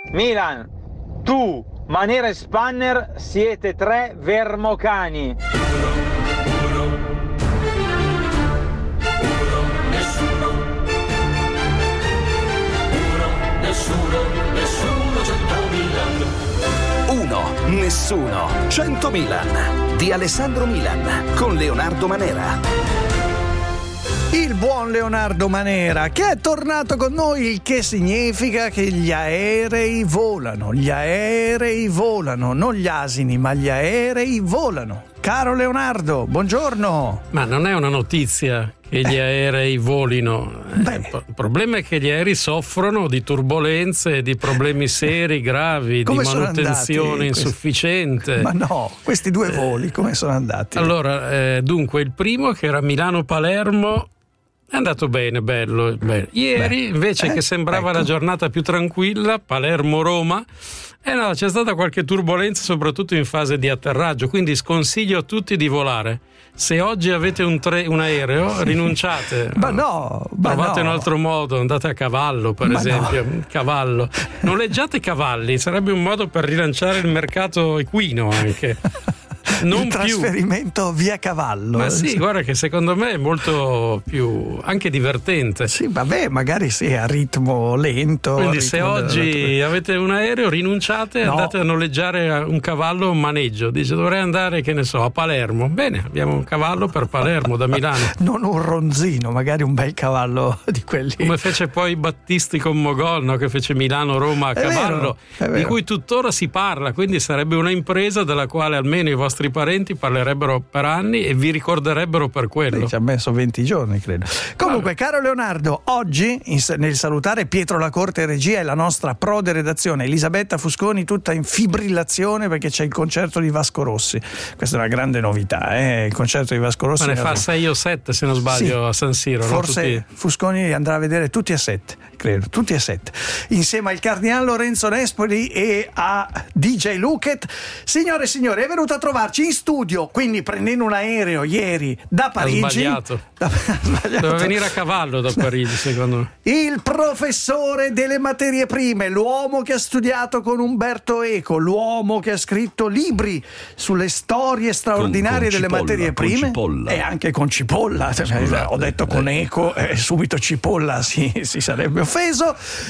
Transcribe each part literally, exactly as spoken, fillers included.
Milan, tu, Manera e Spanner siete tre vermocani. Uno, uno, nessuno, uno, nessuno, nessuno, cento Milan. Uno, nessuno, cento Milan di Alessandro Milan con Leonardo Manera. Il buon Leonardo Manera che è tornato con noi, il che significa che gli aerei volano, gli aerei volano, non gli asini ma gli aerei volano. Caro Leonardo, buongiorno. Ma non è una notizia che gli eh. aerei volino. Beh. Il problema è che gli aerei soffrono di turbolenze, di problemi seri, gravi, Come di manutenzione insufficiente. Ma no, questi due voli come sono andati? Allora, eh, dunque, il primo che era Milano-Palermo è andato bene, bello, bello. Ieri Beh, invece eh, che sembrava ecco. la giornata più tranquilla, Palermo-Roma, eh no, c'è stata qualche turbolenza soprattutto in fase di atterraggio, quindi sconsiglio a tutti di volare. Se oggi avete un, tre, un aereo, rinunciate. Ma no, ma provate no. un altro modo, andate a cavallo per Ma esempio, no. cavallo. Noleggiate cavalli, sarebbe un modo per rilanciare il mercato equino anche. Non il trasferimento più. via cavallo. Ma sì, guarda che secondo me è molto più anche divertente. Sì, vabbè, magari sì, a ritmo lento. Quindi ritmo se oggi della... avete un aereo, rinunciate e no. andate a noleggiare un cavallo un maneggio. Dice dovrei andare, che ne so, a Palermo. Bene, abbiamo un cavallo per Palermo da Milano. Non un ronzino, magari un bel cavallo di quelli. Come fece poi Battisti con Mogol, no? Che fece Milano-Roma a È cavallo, vero, è di vero. cui tuttora si parla, quindi sarebbe una impresa della quale almeno i vostri parenti parlerebbero per anni e vi ricorderebbero per quello. Beh, ci ha messo venti giorni, credo. Comunque, Vabbè. caro Leonardo, oggi in, nel salutare Pietro Lacorte regia e la nostra prode redazione Elisabetta Fusconi tutta in fibrillazione perché c'è il concerto di Vasco Rossi. Questa è una grande novità, eh? Il concerto di Vasco Rossi. Ma ne fa sei o sette se non sbaglio, sì, a San Siro. Forse no? Tutti... Fusconi andrà a vedere tutti e sette, credo, tutti e sette, insieme al Cardinal Lorenzo Nespoli e a D J Luket. Signore e signori, è venuto a trovarci in studio, quindi prendendo un aereo ieri da Parigi. Ha sbagliato. Da, sbagliato. Doveva venire a cavallo da Parigi, secondo me. Il professore delle materie prime, l'uomo che ha studiato con Umberto Eco, l'uomo che ha scritto libri sulle storie straordinarie con, con delle Cipolla, materie prime con Cipolla. e anche con Cipolla. Scusate, ho detto con Eco e eh, subito Cipolla si, si sarebbe offeso.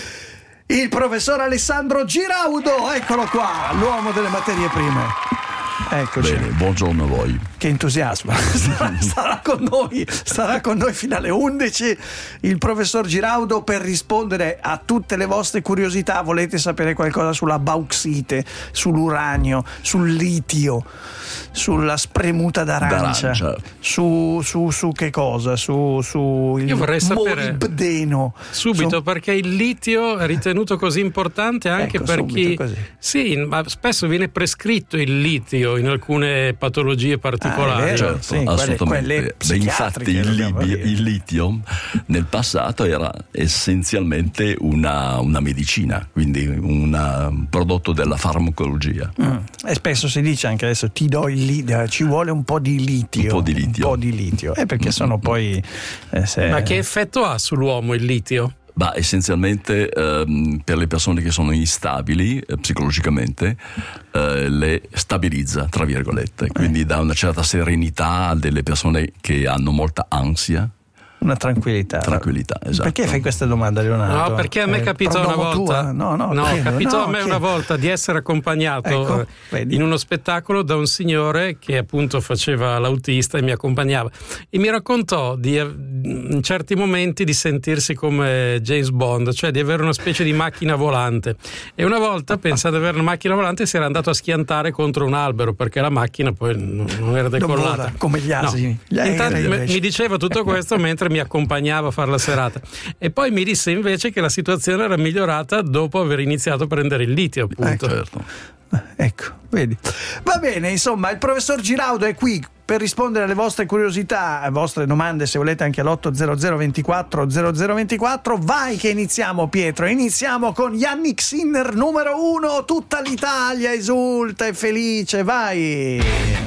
Il professor Alessandro Giraudo, eccolo qua, l'uomo delle materie prime. Eccoci. Bene, buongiorno a voi. Che entusiasmo. Starà, starà con noi, starà con noi fino alle undici il professor Giraudo per rispondere a tutte le vostre curiosità. Volete sapere qualcosa sulla bauxite, sull'uranio, sul litio, sulla spremuta d'arancia, D'arancia. su, su, su che cosa? Su, su il Io vorrei sapere molibdeno. subito Su- perché il litio è ritenuto così importante anche Ecco, per subito chi così. sì, ma spesso viene prescritto il litio in alcune patologie particolari. Ah, è vero. Certo, sì, quelle- assolutamente. quelle Beh, infatti psichiatriche, il, dobbiamo li- dire. il litio nel passato era essenzialmente una, una medicina, quindi una- un prodotto della farmacologia. Mm. E spesso si dice anche adesso ti do il litio, ci vuole un po' di litio. Un po' di litio. Un po' di litio. Eh, perché sono poi. eh, se- Ma che effetto ha sull'uomo il litio? Ma essenzialmente ehm, per le persone che sono instabili eh, psicologicamente eh, le stabilizza, tra virgolette, quindi dà una certa serenità a delle persone che hanno molta ansia. Una tranquillità. Tranquillità, esatto. Perché fai questa domanda, Leonardo? No, perché a me Eh, capitò una prodomo volta. tua? No, no, chiedo, capitò no, a me chiedo. una volta di essere accompagnato Ecco, eh, vedi. in uno spettacolo da un signore che appunto faceva l'autista e mi accompagnava e mi raccontò di, eh, in certi momenti di sentirsi come James Bond, cioè di avere una specie di macchina volante. E una volta, pensando di avere una macchina volante, si era andato a schiantare contro un albero perché la macchina poi non, non era Non decollata. vola, come gli asini. Gli aerei Intanto me- invece. mi diceva tutto questo mentre mi accompagnava a fare la serata e poi mi disse invece che la situazione era migliorata dopo aver iniziato a prendere il litio, appunto. Certo. Ecco, vedi. Va bene, insomma, il professor Giraudo è qui per rispondere alle vostre curiosità, alle vostre domande, se volete anche all'otto zero zero ventiquattro zero zero ventiquattro. Vai che iniziamo, Pietro. Iniziamo con Yannick Sinner numero uno. Tutta l'Italia esulta e felice. Vai.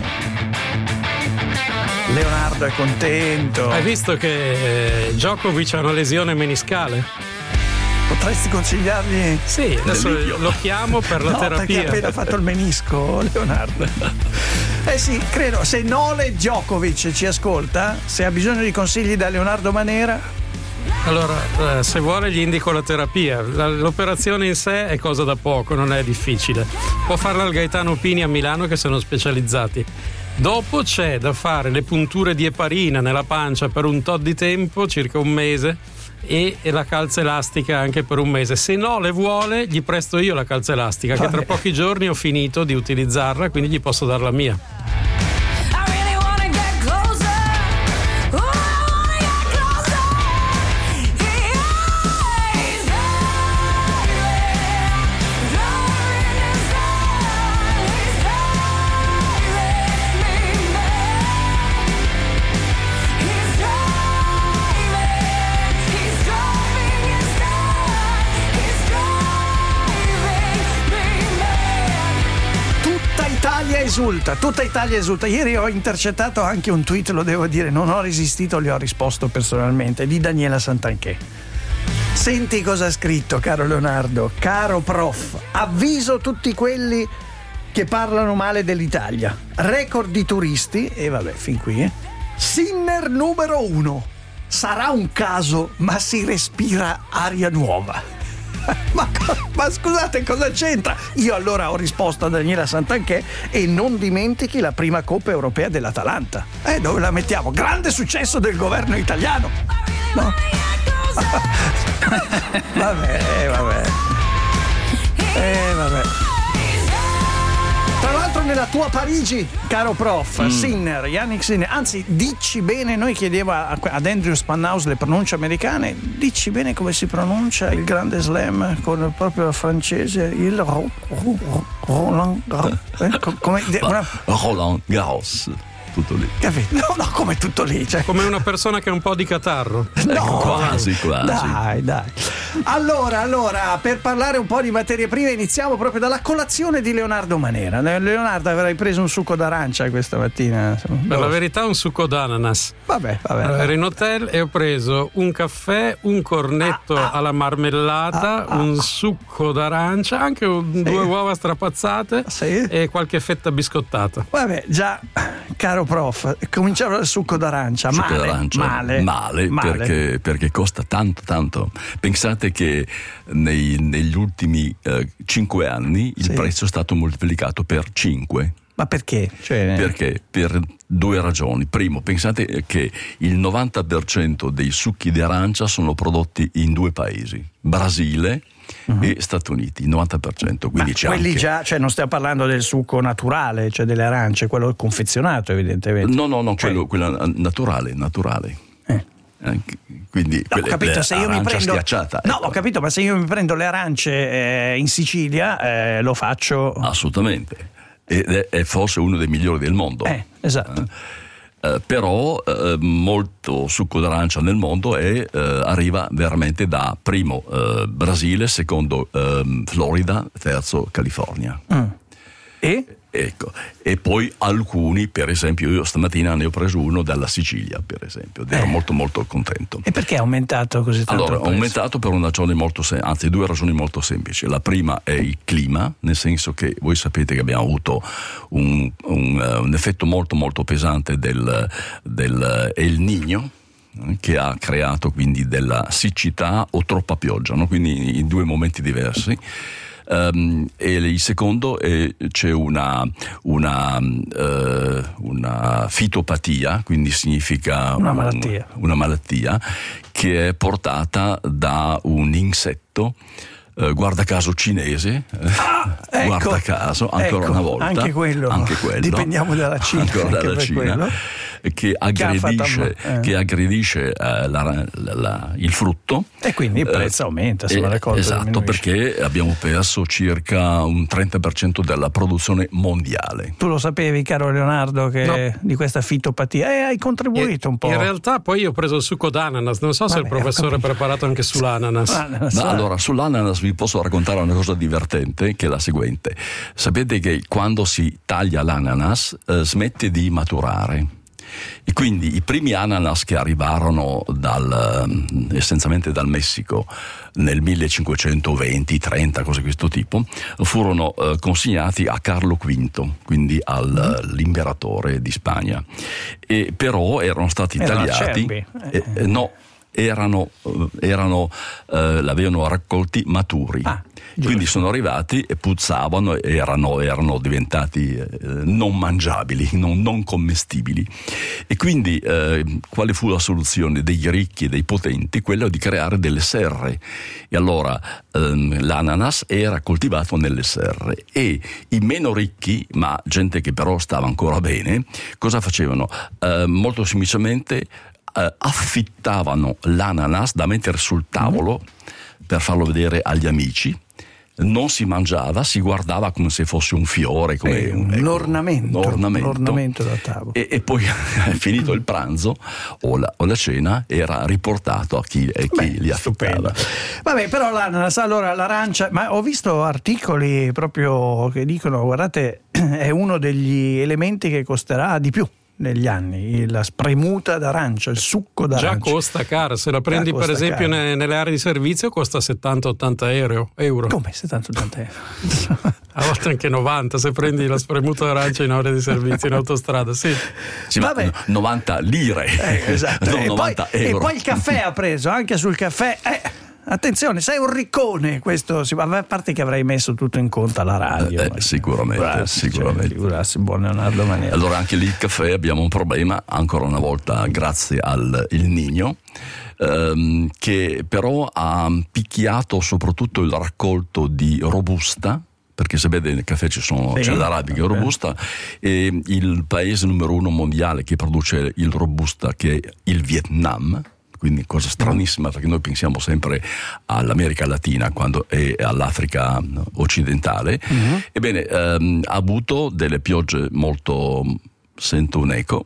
Leonardo è contento. Hai visto che eh, Djokovic ha una lesione meniscale? Potresti consigliargli? Sì, adesso lo chiamo per la no, terapia. Perché ha appena fatto il menisco, Leonardo. Eh sì, credo. Se Nole Djokovic ci ascolta, se ha bisogno di consigli da Leonardo Manera. Allora, eh, se vuole gli indico la terapia. L'operazione in sé è cosa da poco, non è difficile. Può farla al Gaetano Pini a Milano, che sono specializzati. Dopo c'è da fare le punture di eparina nella pancia per un tot di tempo, circa un mese, e, e la calza elastica anche per un mese. Se no le vuole, gli presto io la calza elastica, che tra pochi giorni ho finito di utilizzarla, quindi gli posso dar la mia. Esulta, tutta Italia esulta. Ieri ho intercettato anche un tweet, lo devo dire, non ho resistito, gli ho risposto personalmente, di Daniela Santanchè. Senti cosa ha scritto, caro Leonardo. Caro prof, avviso tutti quelli che parlano male dell'Italia. Record di turisti, e vabbè, fin qui, eh. Sinner numero uno. Sarà un caso, ma si respira aria nuova. Ma, ma scusate, cosa c'entra? Io allora ho risposto a Daniela Santanchè: e non dimentichi la prima Coppa Europea dell'Atalanta. Eh, dove la mettiamo? Grande successo del governo italiano. No? vabbè, vabbè. Eh, vabbè. Tra l'altro nella tua Parigi, caro prof, mm. Sinner, Yannick Sinner, anzi dici bene, noi chiedeva ad Andrew Spanhaus le pronunce americane, dici bene come si pronuncia il grande slam con proprio francese, il Roland Roland Garros. Tutto lì. Capito? No, no, come tutto lì. Cioè. Come una persona che ha un po' di catarro. No, ecco, quasi, quasi. Dai, dai. Allora, allora, per parlare un po' di materie prime, iniziamo proprio dalla colazione di Leonardo Manera. Leonardo, avrai preso un succo d'arancia questa mattina? Per la verità, un succo d'ananas. Vabbè, vabbè. Allora, ero in hotel e ho preso un caffè, un cornetto ah, ah, alla marmellata, ah, ah, un succo d'arancia, anche un, sì. due uova strapazzate sì. e qualche fetta biscottata. Vabbè, già, caro prof, cominciamo dal succo d'arancia. Succo male, d'arancia male, male, male. Perché, perché costa tanto, tanto. Pensate che nei, negli ultimi eh, cinque anni il sì. prezzo è stato moltiplicato per cinque. Ma perché? Cioè... Perché? Per due ragioni. Primo, pensate che il novanta per cento dei succhi di arancia sono prodotti in due paesi, Brasile uh-huh. e Stati Uniti, il novanta per cento. Quindi ma c'è quelli anche... già, cioè non stiamo parlando del succo naturale, cioè delle arance, quello confezionato evidentemente. No, no, no, cioè... quello, quello naturale, naturale. Eh. Quindi no, ho capito, se io mi prendo schiacciata, no ecco. ho capito, ma se io mi prendo le arance eh, in Sicilia eh, lo faccio assolutamente, ed è, è forse uno dei migliori del mondo. Eh, esatto. Eh, eh, però eh, molto succo d'arancia nel mondo è, eh, arriva veramente da primo eh, Brasile, secondo eh, Florida, terzo California. Mm. E? Ecco, e poi alcuni, per esempio, io stamattina ne ho preso uno dalla Sicilia, per esempio, ed ero eh. molto molto contento. E perché è aumentato così tanto? Allora, è aumentato per una ragione molto sem- anzi due ragioni molto semplici. La prima è il clima, nel senso che voi sapete che abbiamo avuto un, un, uh, un effetto molto molto pesante del, del uh, El Niño, che ha creato quindi della siccità o troppa pioggia, no? Quindi in due momenti diversi. Um, e il secondo è, c'è una, una, uh, una fitopatia, quindi significa una un, malattia. una malattia che è portata da un insetto, uh, guarda caso cinese, ah, ecco, guarda caso, ancora ecco, una volta, anche quello, anche quello dipendiamo dalla Cina, ancora dalla Cina. Quello. Che aggredisce, che, eh. che aggredisce eh, la, la, la, il frutto e quindi il prezzo eh, aumenta, se eh, la cosa esatto, diminuisce. perché abbiamo perso circa un trenta per cento della produzione mondiale. Tu lo sapevi, caro Leonardo, che no. di questa fitopatia e hai contribuito in, un po'. In realtà poi io ho preso il succo d'ananas, non so Vabbè, se il professore ha preparato anche sull'ananas. Ananas, Ma allora, sull'ananas vi posso raccontare una cosa divertente, che è la seguente. Sapete che quando si taglia l'ananas eh, smette di maturare. E quindi i primi ananas che arrivarono dal, essenzialmente dal Messico nel millecinquecentoventi trenta, cose di questo tipo, furono eh, consegnati a Carlo quinto, quindi all'imperatore di Spagna. E però erano stati Erano tagliati. acerbi. Eh, eh, no, erano, erano eh, l'avevano raccolti maturi. Ah, quindi sono arrivati e puzzavano e erano, erano diventati eh, non mangiabili, non, non commestibili. E quindi eh, quale fu la soluzione dei ricchi e dei potenti? Quella di creare delle serre. E allora ehm, l'ananas era coltivato nelle serre e i meno ricchi, ma gente che però stava ancora bene, cosa facevano? Eh, molto semplicemente eh, affittavano l'ananas da mettere sul tavolo mm. per farlo vedere agli amici. Non si mangiava, si guardava come se fosse un fiore, come eh, un, ecco, ornamento, un ornamento, un ornamento da tavolo. E, e poi finito il pranzo o la, o la cena era riportato a chi, a chi Beh, li affittava. Vabbè, però l'ananas, allora l'arancia, ma ho visto articoli proprio che dicono guardate è uno degli elementi che costerà di più negli anni, la spremuta d'arancia, il succo d'arancia. Già costa cara, se la prendi per esempio ne, nelle aree di servizio costa settanta ottanta euro. euro. Come settanta ottanta euro? A volte anche novanta se prendi la spremuta d'arancia in area di servizio in autostrada, sì. Sì, ma novanta lire, eh, esatto. non e, novanta poi, euro. E poi il caffè ha preso, anche sul caffè... Eh. Attenzione, sei un riccone, questo si, a parte che avrei messo tutto in conto alla radio. Eh, sicuramente, figurarsi, sicuramente. Cioè, figurarsi, buon Leonardo Manera. Allora anche lì il caffè abbiamo un problema, ancora una volta grazie al Il Niño, ehm, che però ha picchiato soprattutto il raccolto di Robusta, perché se vede nel caffè ci sono, sì, c'è l'arabica e Robusta, e il paese numero uno mondiale che produce il Robusta, che è il Vietnam. Quindi cosa stranissima, perché noi pensiamo sempre all'America Latina quando è all'Africa occidentale. Mm-hmm. Ebbene, ehm, ha avuto delle piogge molto... Sento un eco.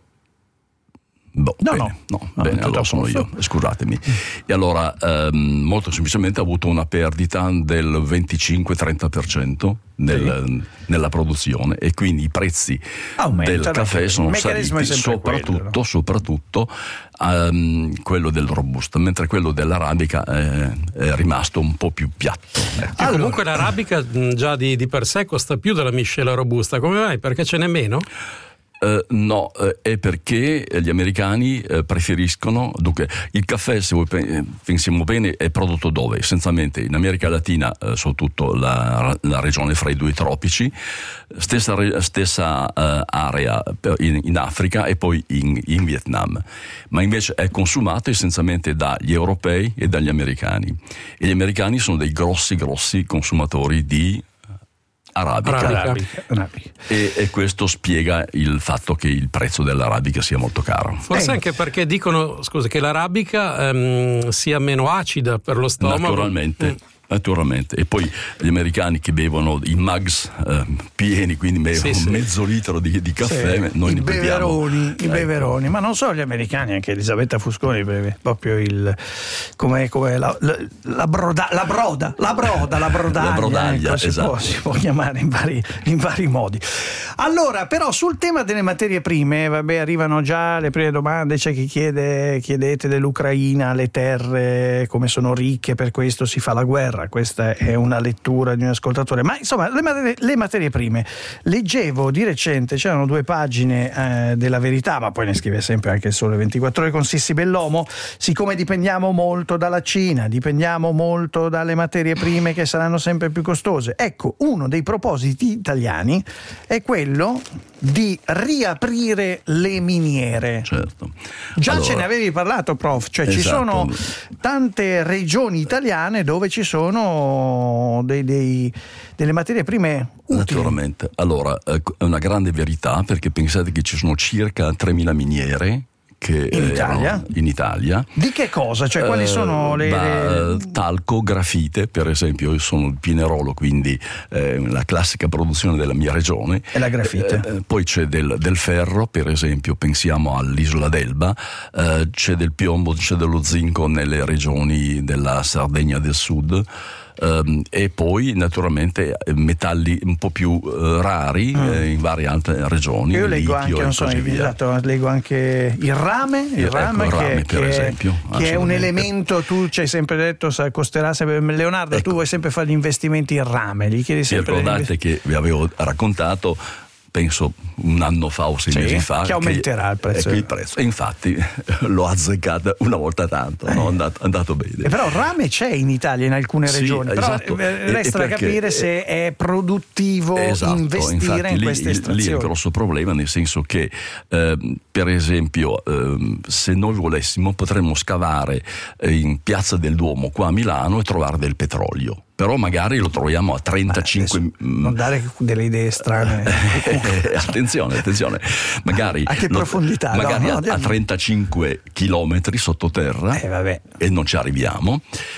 Boh, no, bene, no, no, no bene, allora sono io, scusatemi. E allora, ehm, molto semplicemente ha avuto una perdita del venticinque trenta per cento nel, sì. nella produzione, e quindi i prezzi Aumenta, del caffè sono saliti, soprattutto, quello, no? soprattutto um, quello del Robusta, mentre quello dell'arabica è, è rimasto un po' più piatto. Eh. Allora, comunque l'arabica già di, di per sé costa più della miscela Robusta, come mai? Perché ce n'è meno? Uh, no, uh, è perché gli americani uh, preferiscono, dunque il caffè, se voi pensiamo bene, è prodotto dove? Essenzialmente in America Latina, uh, soprattutto la, la regione fra i due tropici, stessa, stessa uh, area in, in Africa e poi in, in Vietnam, ma invece è consumato essenzialmente dagli europei e dagli americani, e gli americani sono dei grossi grossi consumatori di Arabica, arabica. arabica. E, e questo spiega il fatto che il prezzo dell'arabica sia molto caro. Forse eh. anche perché dicono, scusa, che l'arabica ehm, sia meno acida per lo stomaco. Naturalmente. Mm. Naturalmente, e poi gli americani che bevono i mugs eh, pieni, quindi bevono sì, sì. mezzo litro di, di caffè, sì. noi I ne beveroni, ecco. i beveroni, ma non solo gli americani, anche Elisabetta Fusconi beve proprio il come la, la, la, broda, la broda, la broda, la brodaglia, la brodaglia ecco, si, esatto. può, si può chiamare in vari, in vari modi. Allora, però sul tema delle materie prime, vabbè, arrivano già le prime domande, c'è chi chiede, chiedete dell'Ucraina, le terre come sono ricche, per questo si fa la guerra. Questa è una lettura di un ascoltatore, ma insomma le materie, le materie prime, leggevo di recente, c'erano due pagine eh, della Verità, ma poi ne scrive sempre anche il Sole ventiquattro Ore con Sissi Bellomo, siccome dipendiamo molto dalla Cina, dipendiamo molto dalle materie prime che saranno sempre più costose, ecco, uno dei propositi italiani è quello di riaprire le miniere. Certo. Già allora, ce ne avevi parlato, prof, cioè esatto. ci sono tante regioni italiane dove ci sono dei, dei, delle materie prime utili. Naturalmente. Allora, è una grande verità, perché pensate che ci sono circa tremila miniere che in Italia? in Italia. Di che cosa? Cioè quali sono le, le... Talco, grafite, per esempio. Io sono il Pinerolo, quindi eh, la classica produzione della mia regione. E la grafite. Eh, poi c'è del, del ferro, per esempio, pensiamo all'isola d'Elba, eh, c'è del piombo, c'è dello zinco nelle regioni della Sardegna del Sud. Um, e poi naturalmente metalli un po' più uh, rari mm. eh, in varie altre regioni. Io leggo anche, non so, esatto, leggo anche il rame, il, il rame, ecco, che, rame per che, esempio, che è un elemento, tu ci hai sempre detto sa, costerà sempre. Leonardo, ecco, tu vuoi sempre fare gli investimenti in rame, gli chiedi sempre. Ricordate che vi avevo raccontato, penso un anno fa o sei sì, mesi fa, che aumenterà che, il prezzo. Ecco il prezzo. E infatti l'ho azzeccata una volta tanto, eh. no? è andato, andato bene. E però il rame c'è in Italia in alcune sì, regioni, esatto. però resta da capire se è produttivo esatto, investire infatti, in lì, queste estrazioni. Lì è il grosso problema, nel senso che eh, per esempio eh, se noi volessimo potremmo scavare in Piazza del Duomo qua a Milano e trovare del petrolio. Però magari lo troviamo a trentacinque. Beh, non dare delle idee strane. attenzione, attenzione. Magari a che lo, profondità? Magari no, a, no, a trentacinque chilometri sottoterra eh, vabbè. e non ci arriviamo.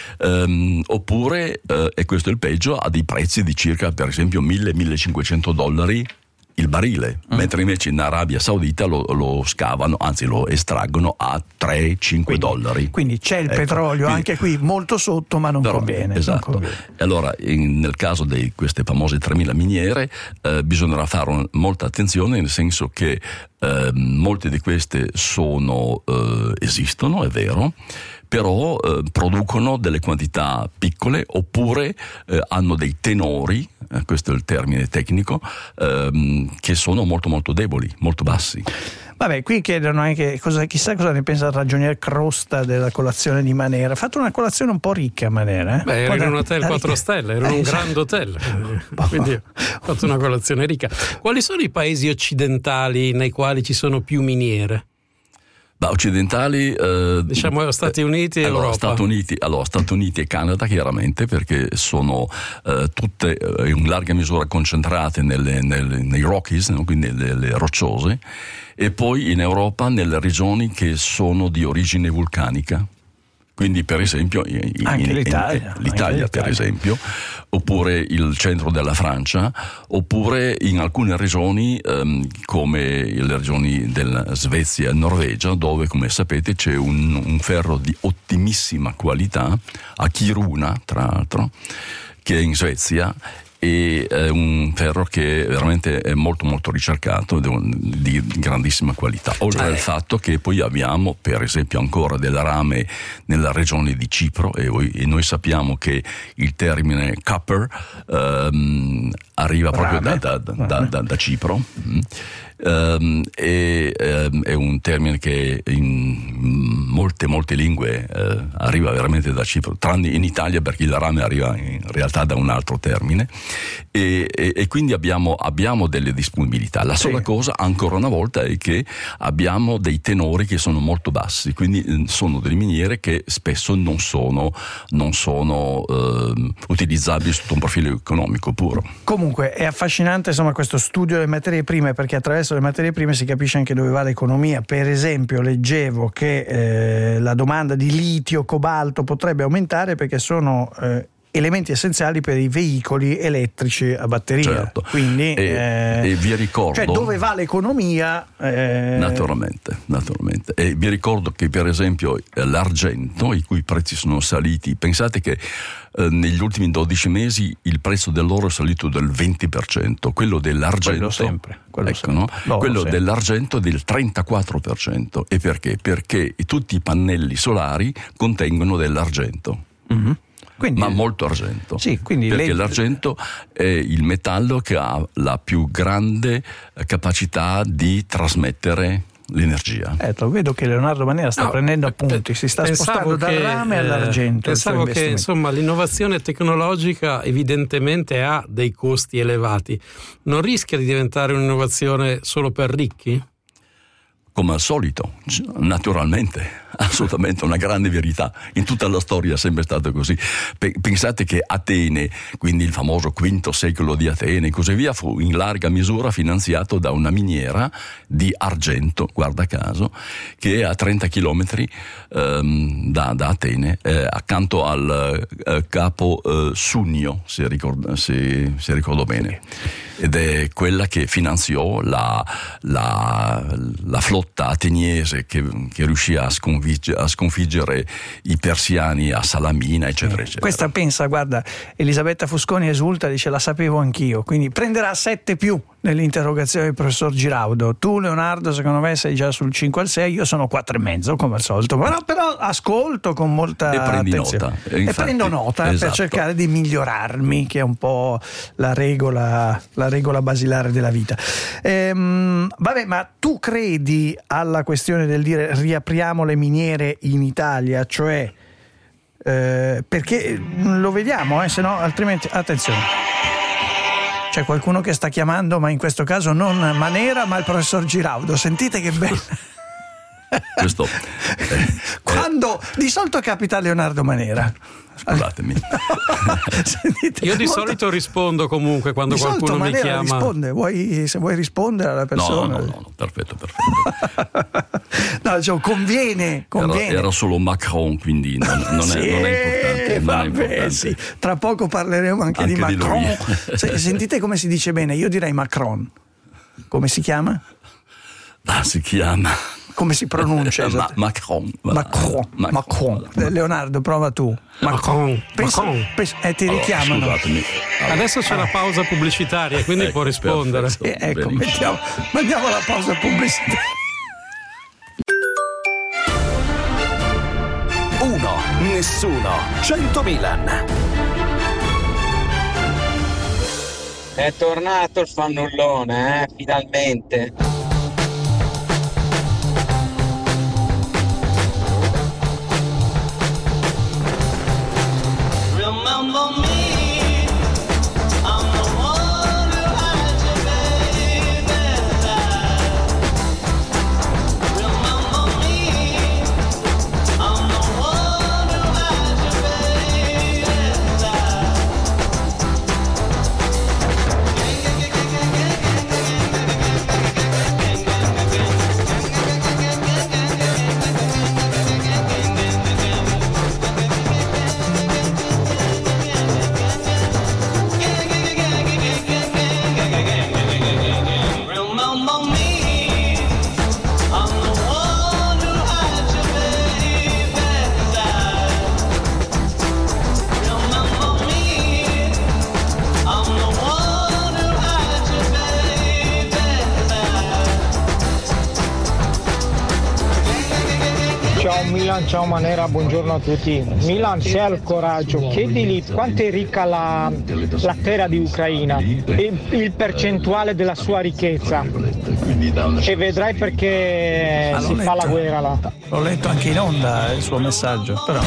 Um, oppure, uh, e questo è il peggio, a dei prezzi di circa, per esempio, mille millecinquecento dollari il barile, mm. mentre invece in Arabia Saudita lo, lo scavano, anzi lo estraggono a tre cinque dollari. Quindi c'è il ecco, petrolio quindi, anche qui molto sotto, ma non però, conviene. Esatto. Non conviene. E allora in, nel caso di queste famose tremila miniere eh, bisognerà fare un, molta attenzione, nel senso che eh, molte di queste sono eh, esistono, è vero, però eh, producono delle quantità piccole oppure eh, hanno dei tenori, eh, questo è il termine tecnico, ehm, che sono molto molto deboli, molto bassi. Vabbè, qui chiedono anche cosa, chissà cosa ne pensa il ragionier Crosta della colazione di Manera. Ha fatto una colazione un po' ricca a Manera. Eh? Beh, era in un hotel quattro stelle, era eh, un grand hotel, quindi ha fatto una colazione ricca. Quali sono i paesi occidentali nei quali ci sono più miniere? Da occidentali eh, diciamo Stati Uniti e allora, Europa. Stati Uniti, allora Stati Uniti e Canada chiaramente, perché sono eh, tutte eh, in larga misura concentrate nelle, nelle, nei Rockies, no? Quindi nelle, nelle rocciose, e poi in Europa nelle regioni che sono di origine vulcanica. Quindi per esempio in, anche in, l'Italia, in, l'Italia anche per l'Italia. esempio, oppure il centro della Francia, oppure in alcune regioni ehm, come le regioni della Svezia e Norvegia, dove come sapete c'è un, un ferro di ottimissima qualità a Kiruna, tra l'altro, che è in Svezia, e è un ferro che veramente è molto molto ricercato, di grandissima qualità, oltre cioè, al fatto che poi abbiamo per esempio ancora della rame nella regione di Cipro, e, voi, e noi sappiamo che il termine copper um, arriva proprio da, da, da, da, da Cipro. Mm. Um, e um, è un termine che in molte molte lingue uh, arriva veramente da Cipro, tranne in Italia perché il rame arriva in realtà da un altro termine, e, e, e quindi abbiamo, abbiamo delle disponibilità. La sola sì. cosa ancora una volta è che abbiamo dei tenori che sono molto bassi, quindi sono delle miniere che spesso non sono, non sono uh, utilizzabili sotto un profilo economico puro. Comunque è affascinante insomma questo studio delle materie prime, perché attraverso le materie prime si capisce anche dove va l'economia. Per esempio leggevo che eh, la domanda di litio, cobalto potrebbe aumentare perché sono eh, elementi essenziali per i veicoli elettrici a batteria. Certo. Quindi e, eh, e vi ricordo, cioè dove va l'economia eh... naturalmente, naturalmente. E vi ricordo che per esempio l'argento, i cui prezzi sono saliti, pensate che eh, negli ultimi dodici mesi il prezzo dell'oro è salito del venti per cento, quello dell'argento quello sempre, quello, ecco, sempre. No? quello sempre. dell'argento del trentaquattro per cento. E perché? Perché tutti i pannelli solari contengono dell'argento. Mm-hmm. Quindi, ma molto argento, sì, quindi perché lei... l'argento è il metallo che ha la più grande capacità di trasmettere l'energia. Eh, vedo che Leonardo Manera sta no, prendendo appunti, si sta spostando dal che, rame all'argento. Pensavo che insomma l'innovazione tecnologica evidentemente ha dei costi elevati. Non rischia di diventare un'innovazione solo per ricchi? Come al solito, naturalmente, assolutamente una grande verità. In tutta la storia è sempre stato così. Pensate che Atene, quindi il famoso quinto secolo di Atene e così via, fu in larga misura finanziato da una miniera di argento, guarda caso, che è a trenta chilometri ehm, da, da Atene, eh, accanto al eh, capo eh, Sunnio, se ricordo, se, se ricordo bene. ed è quella che finanziò la, la, la flotta ateniese che, che riuscì a sconfiggere, a sconfiggere i persiani a Salamina, eccetera, eccetera. Questa pensa, guarda, Elisabetta Fusconi esulta, dice la sapevo anch'io, quindi prenderà sette più nell'interrogazione del professor Giraudo. Tu, Leonardo, secondo me sei già sul cinque al sei, io sono quattro e mezzo come al solito, però, però ascolto con molta e prendi attenzione nota. e, Infatti, prendo nota esatto. per cercare di migliorarmi, che è un po' la regola, la regola basilare della vita. Ehm, vabbè, ma tu credi alla questione del dire riapriamo le miniere in Italia, cioè eh, perché lo vediamo, eh, se no altrimenti attenzione. C'è qualcuno che sta chiamando, ma in questo caso non Manera, ma il professor Giraudo. Sentite che bello. Questo eh, Quando di solito capita a Leonardo Manera. Scusatemi. Sentite, Io di molto... solito rispondo comunque quando di qualcuno solito mi Manera chiama. risponde. Vuoi, se vuoi rispondere alla No, persona. no, no, no, perfetto, perfetto. No, cioè, conviene, conviene. Era, era solo Macron, quindi non, non, Sì, è, non è importante. Non è vabbè, importante. sì. Tra poco parleremo anche, Anche di di Macron. lui. Se- Sentite come si dice bene, io direi Macron. Come si chiama? Ah, si chiama Come si pronuncia? Ma- esatto? Macron. Macron. Macron. Eh, Leonardo, prova tu. Macron. Pensa- Macron. pensa- eh, ti Allora, richiamano. scusatemi. Allora, Adesso c'è la pausa pubblicitaria, quindi Ecco, può rispondere. perfetto. Eh, ecco, Benissimo. mettiamo, mandiamo la pausa pubblicitaria. Uno, nessuno, cento Milan. È tornato il fannullone, eh, finalmente. Remember me, I'm the one who had you, baby. Remember me, I'm the one who had you, baby. Remember me, I'm the one who had you, baby. Remember me, I'm the one who had you, baby. Ciao Milan, ciao Manera, buongiorno a tutti. Milan, se hai il coraggio, chiedili quanto è ricca la, la terra di Ucraina e il percentuale della sua ricchezza e vedrai perché Ah, l'ho si fa la letto. guerra là. L'ho letto anche in onda il suo messaggio, però.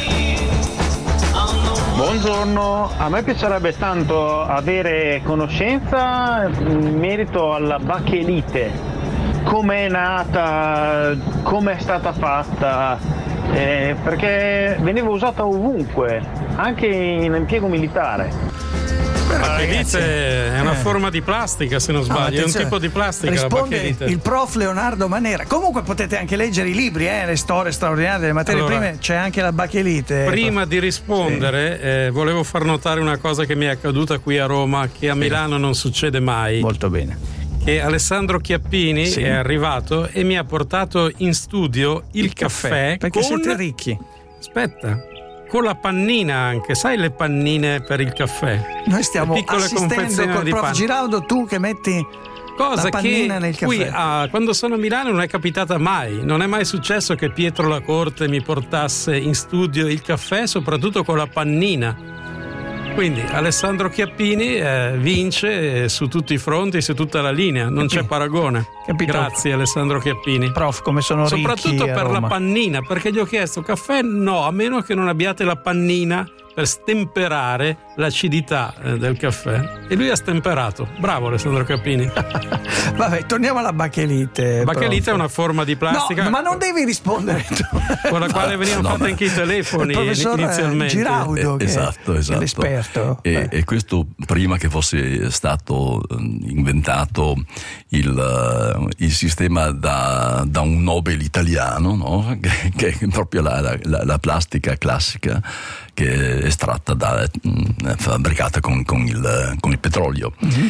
Buongiorno, a me piacerebbe tanto avere conoscenza in merito alla bachelite, come è nata, come è stata fatta, eh, perché veniva usata ovunque, anche in impiego militare. Però, La ragazzi, bachelite è una eh. forma di plastica, se non No, sbaglio, è un attenzione, tipo di plastica la risponde bachelite. il prof Leonardo Manera. Comunque potete anche leggere i libri, eh, le storie straordinarie delle materie Allora, prime, c'è anche la bachelite. Prima di rispondere, eh, volevo far notare una cosa che mi è accaduta qui a Roma, che a Milano non succede mai. Molto bene. Che Alessandro Chiappini Sì. è arrivato e mi ha portato in studio il, caffè, perché con... siete ricchi. Aspetta, con la pannina anche, sai le pannine per il caffè? Noi stiamo Le piccole assistendo confezioni col di prof panna. Giraudo, tu che metti Cosa la pannina che nel qui caffè. ah, quando sono a Milano non è capitata mai. Non è mai successo che Pietro La Corte mi portasse in studio il caffè, soprattutto con la pannina. Quindi Alessandro Chiappini eh, vince eh, su tutti i fronti, su tutta la linea, non c'è paragone. Capito? Grazie Alessandro Chiappini. Prof, come sono ricchi Soprattutto a per Roma. la pannina, perché gli ho chiesto caffè no, a meno che non abbiate la pannina per stemperare l'acidità eh, del caffè. E lui ha stemperato. Bravo Alessandro Chiappini. Vabbè, torniamo alla bachelite. La bachelite prof. è una forma di plastica No, ma non devi rispondere tu. con la quale venivano no, fatti ma- anche i telefoni Il professor inizialmente. Giraudo, Eh, che esatto, è esatto. l'esperto. E, Eh. e questo prima che fosse stato eh, inventato il, eh, il sistema da, da un Nobel italiano, no? che, che è proprio la, la, la plastica classica che è estratta da, mh, fabbricata con, con, il, con il petrolio. Mm-hmm.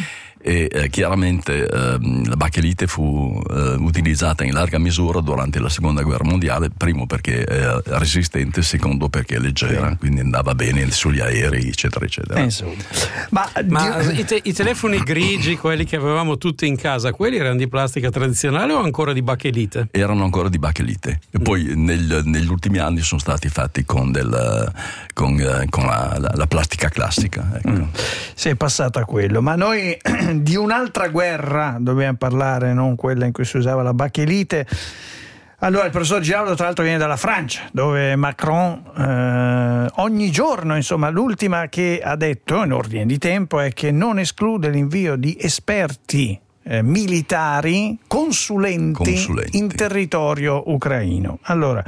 e eh, chiaramente ehm, la bacchelite fu eh, utilizzata in larga misura durante la seconda guerra mondiale, primo perché è resistente, secondo perché è leggera, quindi andava bene sugli aerei, eccetera eccetera. Eh, ma Ma i, te- i telefoni grigi, quelli che avevamo tutti in casa, quelli erano di plastica tradizionale o ancora di bacchelite? Erano ancora di bacchelite e poi nel, negli ultimi anni sono stati fatti con, del, con, eh, con la, la, la plastica classica, ecco. Mm. Si è passato a quello, ma noi di un'altra guerra dobbiamo parlare, non quella in cui si usava la bacchelite. Allora, il professor Giraudo tra l'altro viene dalla Francia, dove Macron eh, ogni giorno, insomma, l'ultima che ha detto in ordine di tempo è che non esclude l'invio di esperti eh, militari consulenti, Consulenti. in territorio ucraino. Allora,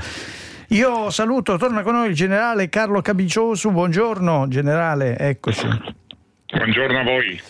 io saluto, torna con noi il generale Carlo Cabiciosu. Buongiorno generale, eccoci. Buongiorno a voi.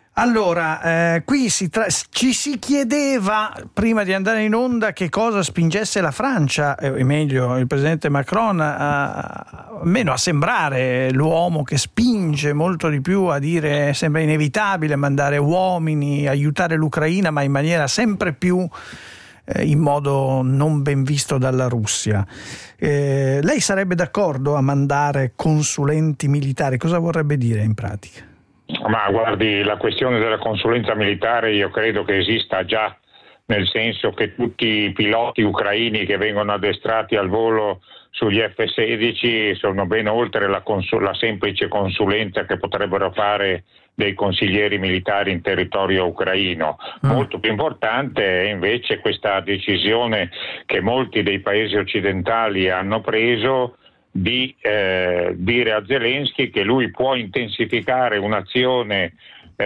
Allora, eh, qui si tra- ci si chiedeva prima di andare in onda che cosa spingesse la Francia, eh, o meglio il presidente Macron, a, almeno a sembrare l'uomo che spinge molto di più, a dire sembra inevitabile mandare uomini, aiutare l'Ucraina, ma in maniera sempre più eh, in modo non ben visto dalla Russia. Eh, lei sarebbe d'accordo a mandare consulenti militari? Cosa vorrebbe dire in pratica? Ma guardi, la questione della consulenza militare io credo che esista già, nel senso che tutti i piloti ucraini che vengono addestrati al volo sugli F sedici sono ben oltre la, consul- la semplice consulenza che potrebbero fare dei consiglieri militari in territorio ucraino. Mm. Molto più importante è invece questa decisione che molti dei paesi occidentali hanno preso di eh, dire a Zelensky che lui può intensificare un'azione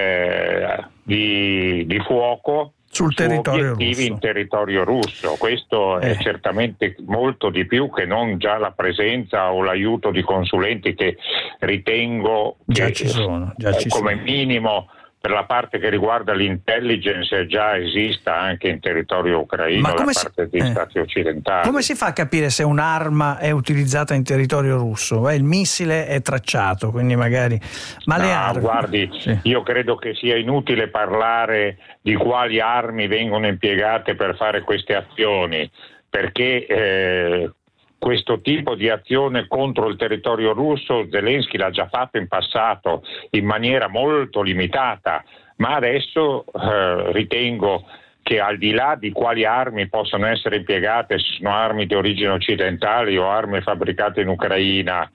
eh, di, di fuoco sul territorio obiettivi russo. in territorio russo. Questo Eh. è certamente molto di più che non già la presenza o l'aiuto di consulenti che ritengo Già che, ci sono, già ci come sono. minimo per la parte che riguarda l'intelligence già esista anche in territorio ucraino Ma da come si- parte degli eh. stati occidentali. Come si fa a capire se un'arma è utilizzata in territorio russo? Eh, il missile è tracciato, quindi magari... Ma le No, armi... guardi, Sì. io credo che sia inutile parlare di quali armi vengono impiegate per fare queste azioni, perché eh, questo tipo di azione contro il territorio russo Zelensky l'ha già fatto in passato in maniera molto limitata, ma adesso eh, ritengo che al di là di quali armi possono essere impiegate, se sono armi di origine occidentali o armi fabbricate in Ucraina,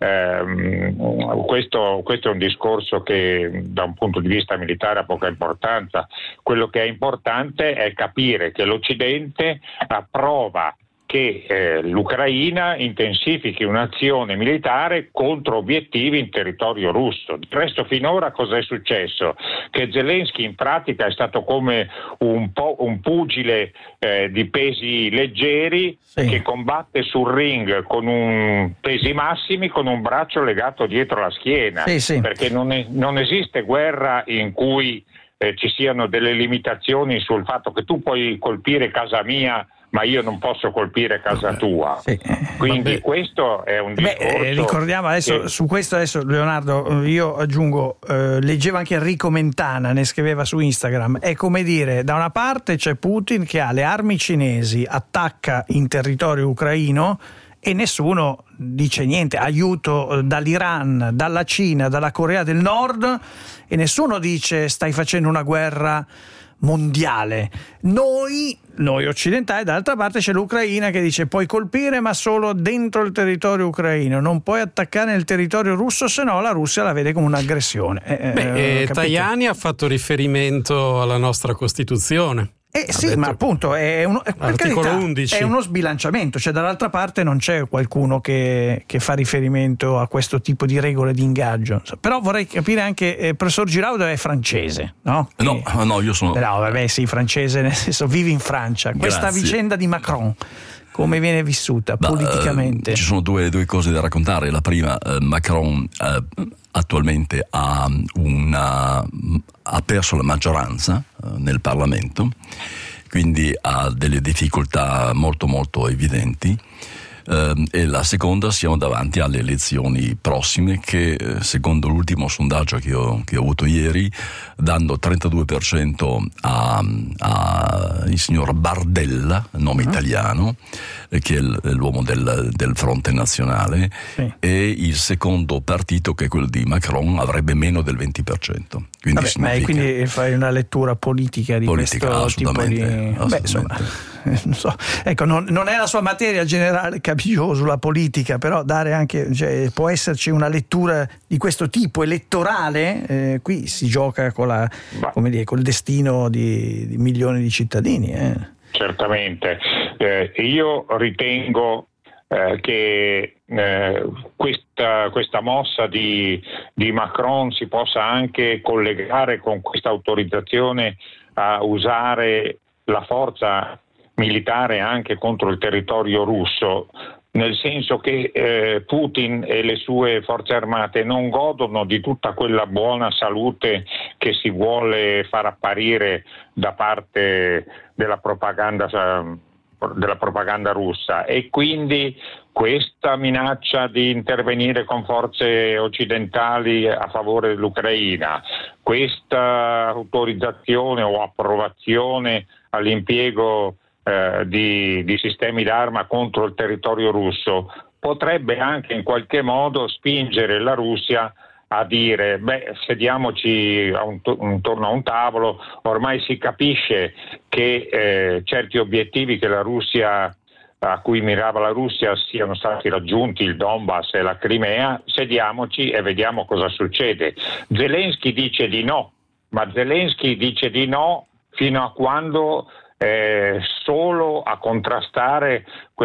ehm, questo, questo è un discorso che da un punto di vista militare ha poca importanza. Quello che è importante è capire che l'Occidente approva che eh, l'Ucraina intensifichi un'azione militare contro obiettivi in territorio russo. Del resto finora cosa è successo? Che Zelensky in pratica è stato come un, po', un pugile eh, di pesi leggeri Sì. che combatte sul ring con un pesi massimi con un braccio legato dietro la schiena, Sì, sì. perché non, è, non esiste guerra in cui eh, ci siano delle limitazioni sul fatto che tu puoi colpire casa mia ma io non posso colpire casa tua. Sì. Quindi Vabbè. questo è un Beh, discorso. eh, ricordiamo adesso, che- su questo adesso Leonardo, io aggiungo, eh, leggeva anche Enrico Mentana, ne scriveva su Instagram, è come dire, da una parte c'è Putin che ha le armi cinesi, attacca in territorio ucraino e nessuno dice niente, aiuto dall'Iran, dalla Cina, dalla Corea del Nord, e nessuno dice stai facendo una guerra mondiale. Noi, noi occidentali, dall'altra parte c'è l'Ucraina che dice puoi colpire ma solo dentro il territorio ucraino, non puoi attaccare nel territorio russo, se no la Russia la vede come un'aggressione. Eh, Beh, eh, eh, capito? Tajani ha fatto riferimento alla nostra Costituzione. Eh Ha sì, detto- ma appunto è, uno, per Articolo carità, undici. è uno sbilanciamento, cioè dall'altra parte non c'è qualcuno che, che fa riferimento a questo tipo di regole di ingaggio. Però vorrei capire anche, eh, professor Giraudo è francese, no? No, Eh, no, io sono... No, vabbè, sì, francese, nel senso vivi in Francia. Questa Grazie. vicenda di Macron, come viene vissuta Ma, politicamente? eh, ci sono due, due cose da raccontare. La prima, eh, Macron eh, attualmente ha, una, ha perso la maggioranza eh, nel Parlamento, quindi ha delle difficoltà molto molto evidenti. Eh, e la seconda, siamo davanti alle elezioni prossime che, eh, secondo l'ultimo sondaggio che ho, che ho avuto ieri, danno trentadue per cento a, a il signor Bardella, nome uh-huh. italiano, eh, che è, l, è l'uomo del, del Fronte Nazionale, sì. e il secondo partito, che è quello di Macron, avrebbe meno del venti per cento. Quindi, Vabbè, ma quindi fai una lettura politica di politica, questo tipo di... Beh, insomma, non so. Ecco, non, non è la sua materia generale, capisco, sulla politica, però dare anche, cioè, può esserci una lettura di questo tipo elettorale, eh, qui si gioca con la, come dire, col destino di, di milioni di cittadini. Eh. Certamente. Eh, io ritengo Eh, che eh, questa, questa mossa di, di Macron si possa anche collegare con questa autorizzazione a usare la forza militare anche contro il territorio russo, nel senso che eh, Putin e le sue forze armate non godono di tutta quella buona salute che si vuole far apparire da parte della propaganda della propaganda russa, e quindi questa minaccia di intervenire con forze occidentali a favore dell'Ucraina, questa autorizzazione o approvazione all'impiego eh, di, di sistemi d'arma contro il territorio russo potrebbe anche in qualche modo spingere la Russia a dire, beh, sediamoci a un, intorno a un tavolo, ormai si capisce che eh, certi obiettivi che la Russia, a cui mirava la Russia, siano stati raggiunti, il Donbass e la Crimea, sediamoci e vediamo cosa succede. Zelensky dice di no, ma Zelensky dice di no fino a quando Eh, solo a contrastare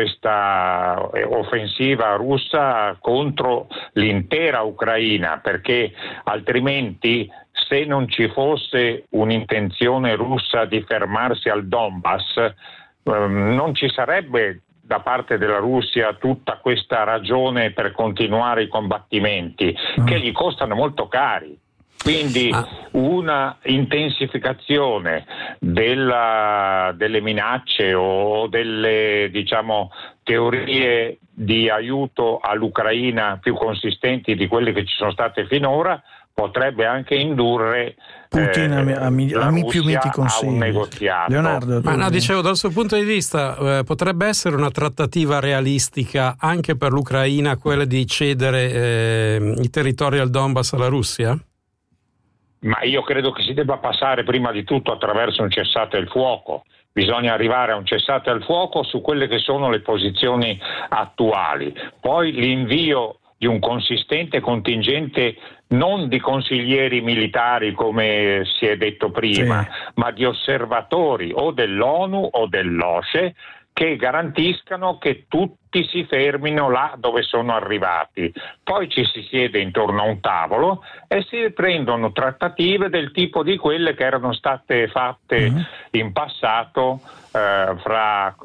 questa offensiva russa contro l'intera Ucraina, perché altrimenti, se non ci fosse un'intenzione russa di fermarsi al Donbass, ehm, non ci sarebbe da parte della Russia tutta questa ragione per continuare i combattimenti, mm. che gli costano molto cari. Quindi una intensificazione della, delle minacce o delle, diciamo, teorie di aiuto all'Ucraina più consistenti di quelle che ci sono state finora potrebbe anche indurre Putin eh, a, mi, a mi più miti consigli. A un negoziato. Leonardo, ma no, dicevo, dal suo punto di vista eh, potrebbe essere una trattativa realistica anche per l'Ucraina quella di cedere eh, i territori al Donbass alla Russia? Ma io credo che si debba passare prima di tutto attraverso un cessate il fuoco. Bisogna arrivare a un cessate al fuoco su quelle che sono le posizioni attuali. Poi l'invio di un consistente contingente non di consiglieri militari come si è detto prima, sì. ma di osservatori o dell'ONU o dell'O S C E che garantiscano che tutti si fermino là dove sono arrivati. Poi ci si siede intorno a un tavolo e si prendono trattative del tipo di quelle che erano state fatte mm-hmm. in passato eh, fra,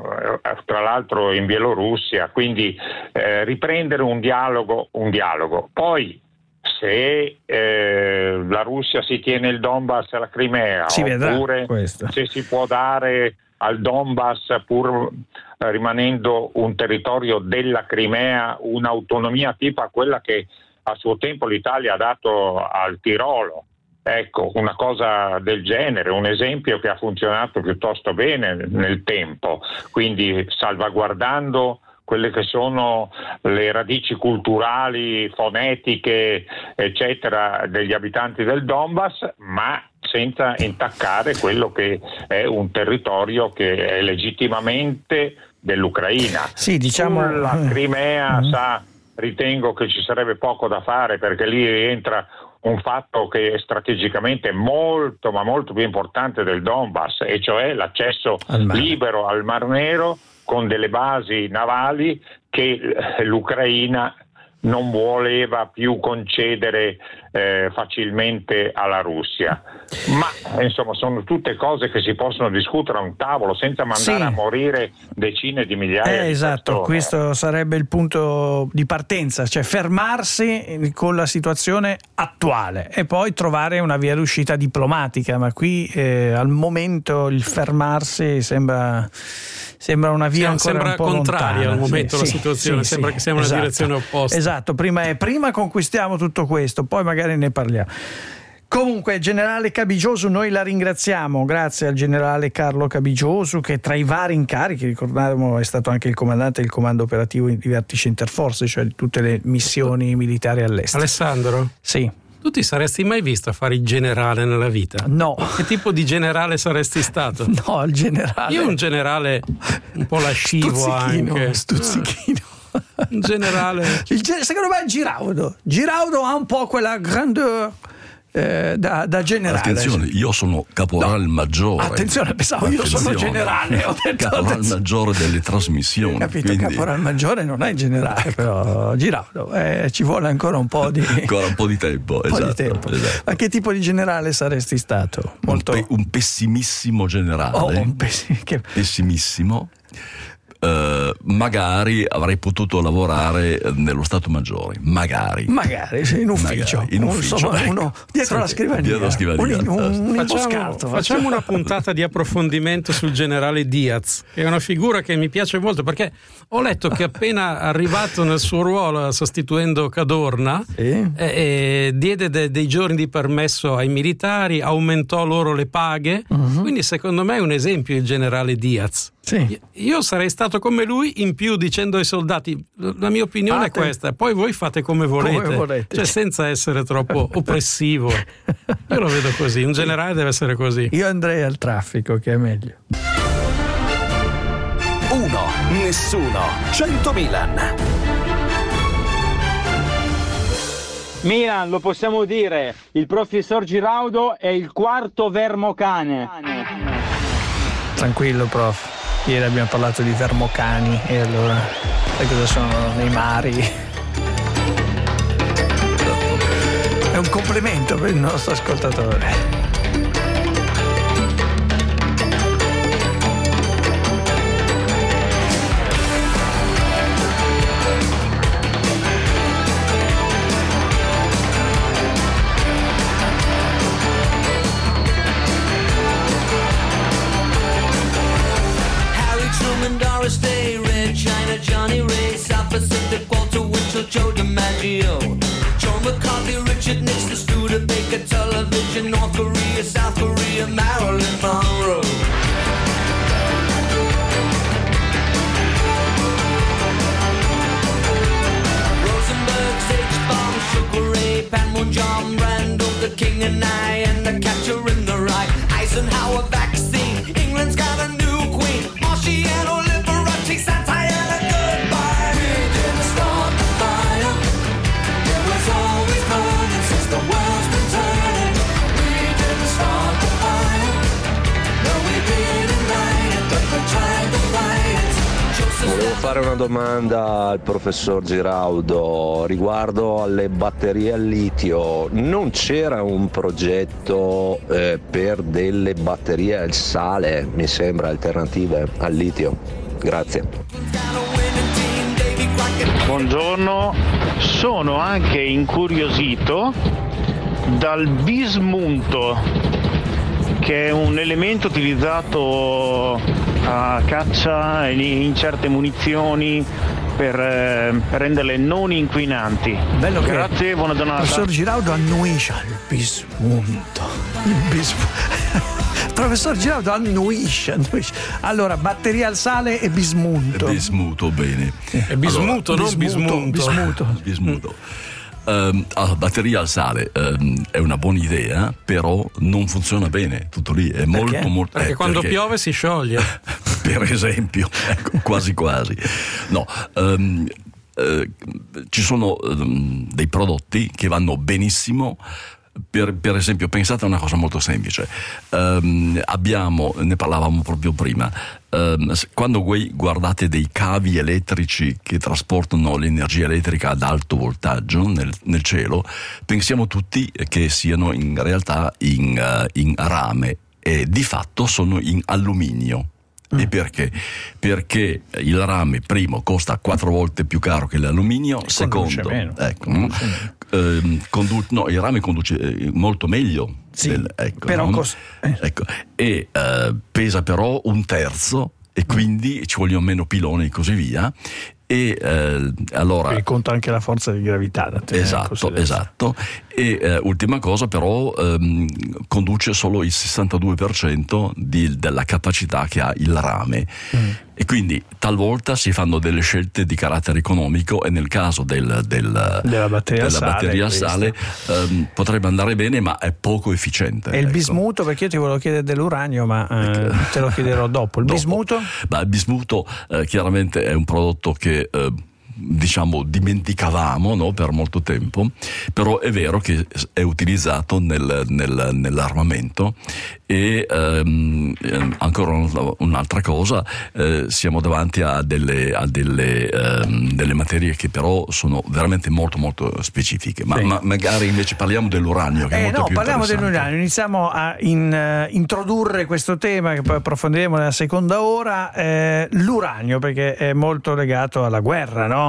tra l'altro in Bielorussia, quindi eh, riprendere un dialogo, un dialogo. Poi se eh, la Russia si tiene il Donbass e la Crimea, si oppure vedrà, se si può dare al Donbass, pur rimanendo un territorio della Crimea, un'autonomia tipo a quella che a suo tempo l'Italia ha dato al Tirolo. Ecco, una cosa del genere, un esempio che ha funzionato piuttosto bene nel tempo, quindi salvaguardando quelle che sono le radici culturali, fonetiche, eccetera, degli abitanti del Donbass, ma senza intaccare quello che è un territorio che è legittimamente dell'Ucraina. Sì, diciamo... Sulla Crimea, mm-hmm. sa, ritengo che ci sarebbe poco da fare, perché lì rientra un fatto che è strategicamente molto, ma molto più importante del Donbass, e cioè l'accesso al libero al Mar Nero con delle basi navali che l'Ucraina non voleva più concedere eh, facilmente alla Russia. Ma insomma sono tutte cose che si possono discutere a un tavolo senza mandare sì. a morire decine di migliaia eh, di esatto, persone. Questo sarebbe il punto di partenza, cioè fermarsi con la situazione attuale e poi trovare una via d'uscita diplomatica, ma qui eh, al momento il fermarsi sembra sembra una via Sembra ancora un po' contraria lontana. al momento Sì, la sì, situazione, sì, sembra sì, che sia una esatto. direzione opposta. Esatto, prima, è, prima conquistiamo tutto questo, poi magari ne parliamo. Comunque, generale Cabigiosu, noi la ringraziamo, grazie al generale Carlo Cabigiosu, che tra i vari incarichi, ricordiamo, è stato anche il comandante del comando operativo di vertice interforze, cioè di tutte le missioni militari all'estero. Alessandro? Sì. Tu ti saresti mai visto a fare il generale nella vita? No. Che tipo di generale saresti stato? No, il generale. Io un generale un po' lascivo Stuzzichino, anche. Stuzzichino. Un generale. Il gen- secondo me è Giraudo. Giraudo ha un po' quella grandeur eh, da, da generale. Attenzione, io sono caporal No. maggiore. Attenzione, pensavo io sono generale. Ho detto, caporal attenzione. maggiore delle trasmissioni. Capito, quindi... caporal maggiore non è generale, però Giraudo, eh, ci vuole ancora un po' di, ancora un po' di tempo, un po' esatto, di tempo. esatto. Ma che tipo di generale saresti stato? Molto... un, pe- un pessimissimo generale. Oh, un pessi- che... pessimissimo. Uh, magari avrei potuto lavorare nello Stato Maggiore, magari magari sì, in ufficio, magari, in uno, ufficio insomma, ecco. uno dietro Sì, la scrivania, dietro la scrivania. un, un, un Facciamo, imboscato. facciamo una puntata di approfondimento sul generale Diaz, che è una figura che mi piace molto, perché ho letto che appena arrivato nel suo ruolo sostituendo Cadorna, Sì. eh, eh, diede de- dei giorni di permesso ai militari, aumentò loro le paghe, Mhm. quindi secondo me è un esempio il generale Diaz. Sì. Io sarei stato come lui, in più dicendo ai soldati: la mia opinione Fate- è questa, poi voi fate come volete, Come volete. cioè senza essere troppo oppressivo. Io lo vedo così, un generale deve essere così. Io andrei al traffico, che è meglio. Uno, nessuno, cento Milan. Milan, lo possiamo dire, il professor Giraudo è il quarto vermocane. Tranquillo, prof. Ieri abbiamo parlato di vermocani e allora sai cosa sono nei mari? È un complimento per il nostro ascoltatore. Truman, Doris Day, Red China, Johnny Ray, South Pacific, Walter Winchell, Joe DiMaggio, Joe McCarthy, Richard Nixon, Studebaker, Television, North Korea, South Korea, Marilyn Monroe. Rosenberg, H-Bomb, Sugar Ray, Panmunjom, Randall, the King and I, and the Catcher in the Rye, Eisenhower vaccine, England's got a new queen, Marciano, Liberace, Santana, goodbye. We didn't start the fire, it was always burning since the world's been turning. We didn't start the fire, no we didn't light it, but we tried to fight it. Volevo fare una domanda al professor Giraudo riguardo alle batterie al litio. Non c'era un progetto eh, per delle batterie al sale, mi sembra, alternative al litio? Grazie. Buongiorno, sono anche incuriosito dal bismuto, che è un elemento utilizzato a caccia in certe munizioni per eh, renderle non inquinanti. Bello che Grazie, buona il giornata. professor Giraudo annuisce il bismuto. Il bismuto. Il professor Giraudo annuisce, annuisce. Allora, batteria al sale e bismuto. Bismuto, bene. È bismuto, Allora, non bismuto. Bismuto. Bismuto. Um, ah, batteria al sale um, è una buona idea, però non funziona bene, tutto lì, è molto Perché? molto Perché eh, quando perché- piove si scioglie. per esempio, ecco, quasi quasi. No, um, eh, ci sono um, dei prodotti che vanno benissimo. Per, per esempio, pensate a una cosa molto semplice. Um, abbiamo, ne parlavamo proprio prima, um, quando voi guardate dei cavi elettrici che trasportano l'energia elettrica ad alto voltaggio nel, nel cielo, pensiamo tutti che siano in realtà in, uh, in rame, e di fatto sono in alluminio. E perché? Perché il rame, primo, costa quattro volte più caro che l'alluminio, secondo, meno. ecco, ehm, condu- no, il rame conduce eh, molto meglio, Sì, del- ecco, però no? cos- eh. Ecco, e eh, pesa però un terzo e quindi ci vogliono meno piloni e così via. E eh, allora e conta anche la forza di gravità da tenere in esatto, considerazione. esatto. E eh, ultima cosa però ehm, conduce solo il sessantadue per cento di, della capacità che ha il rame mm. e quindi talvolta si fanno delle scelte di carattere economico e nel caso del, del, della batteria della sale, batteria a sale ehm, potrebbe andare bene, ma è poco efficiente. E il ecco. bismuto, perché io ti volevo chiedere dell'uranio, ma eh, te lo chiederò dopo. Il dopo. bismuto? Beh, il bismuto eh, chiaramente è un prodotto che eh, diciamo dimenticavamo, no, per molto tempo, però è vero che è utilizzato nel, nel, nell'armamento e ehm, ancora un'altra cosa, eh, siamo davanti a delle, a delle, ehm, delle materie che però sono veramente molto molto specifiche, ma, sì. ma magari invece parliamo dell'uranio che eh è molto no, più parliamo interessante. dell'uranio, iniziamo a in, uh, introdurre questo tema che poi approfondiremo nella seconda ora, eh, l'uranio, perché è molto legato alla guerra, no?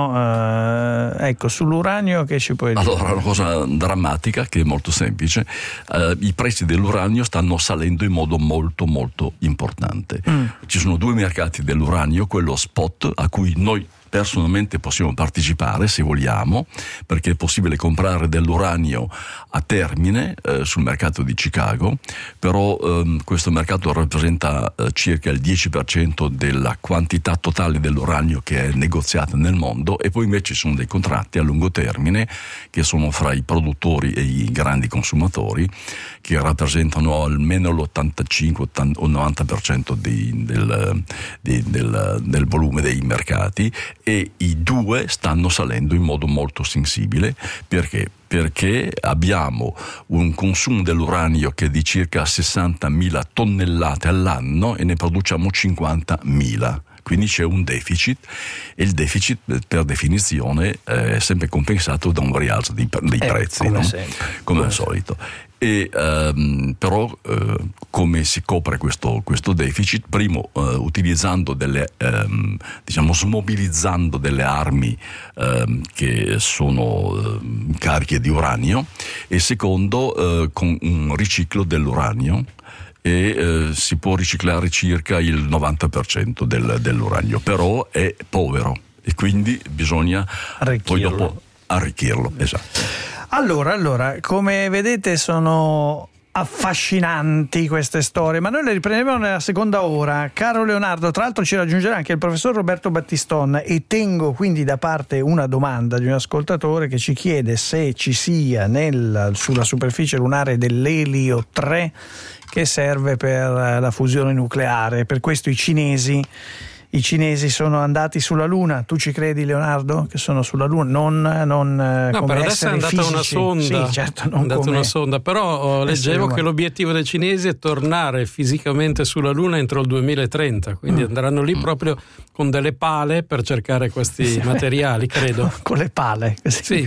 Uh, ecco, sull'uranio che ci puoi dire? Allora, una cosa drammatica che è molto semplice, uh, i prezzi dell'uranio stanno salendo in modo molto molto importante. Mm. Ci sono due mercati dell'uranio, quello spot a cui noi personalmente possiamo partecipare se vogliamo, perché è possibile comprare dell'uranio a termine eh, sul mercato di Chicago, però ehm, questo mercato rappresenta eh, circa il dieci per cento della quantità totale dell'uranio che è negoziata nel mondo, e poi invece ci sono dei contratti a lungo termine che sono fra i produttori e i grandi consumatori, che rappresentano almeno l'ottantacinque o novanta per cento di, del, di, del, del volume dei mercati, e i due stanno salendo in modo molto sensibile. Perché? Perché abbiamo un consumo dell'uranio che è di circa sessantamila tonnellate all'anno e ne produciamo cinquantamila. Quindi c'è un deficit, e il deficit per definizione è sempre compensato da un rialzo dei, dei eh, prezzi, come, no? sempre. come, come al solito. E ehm, però eh, come si copre questo, questo deficit? Primo, eh, utilizzando delle ehm, diciamo smobilizzando delle armi ehm, che sono ehm, cariche di uranio, e secondo eh, con un riciclo dell'uranio, e eh, si può riciclare circa il novanta per cento del, dell'uranio, però è povero e quindi bisogna poi dopo arricchirlo. Esatto. Allora, allora, come vedete sono affascinanti queste storie, ma noi le riprenderemo nella seconda ora. Caro Leonardo, tra l'altro ci raggiungerà anche il professor Roberto Battiston, e tengo quindi da parte una domanda di un ascoltatore che ci chiede se ci sia nel, sulla superficie lunare dell'elio tre che serve per la fusione nucleare. Per questo i cinesi I cinesi sono andati sulla Luna. Tu ci credi, Leonardo, che sono sulla Luna? Non, non no, come per adesso è andata fisici. una sonda. Sì, certo, non è andata come una sonda, però leggevo che l'obiettivo dei cinesi è tornare fisicamente sulla Luna entro il duemilatrenta, quindi mm. andranno lì proprio con delle pale per cercare questi materiali, credo. Con le pale, così. Sì.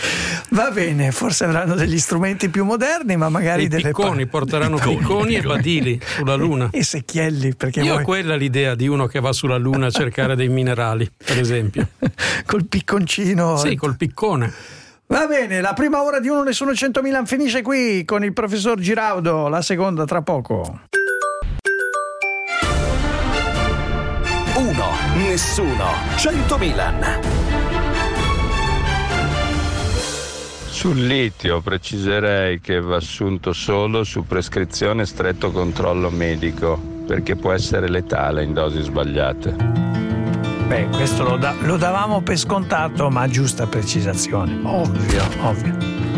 Va bene, forse avranno degli strumenti più moderni, ma magari I delle picconi, pale. porteranno picconi, picconi e badili sulla Luna. E secchielli, perché io vuoi... ho quella l'idea di uno che va sulla Luna a cercare dei minerali, per esempio. Col picconcino. Sì, col piccone. Va bene, la prima ora di Uno Nessuno centomila finisce qui con il professor Giraudo, la seconda tra poco. Uno Nessuno centomila. Sul litio preciserei che va assunto solo su prescrizione e stretto controllo medico, perché può essere letale in dosi sbagliate. Beh, questo lo, da- lo davamo per scontato, ma giusta precisazione. Ovvio, ovvio.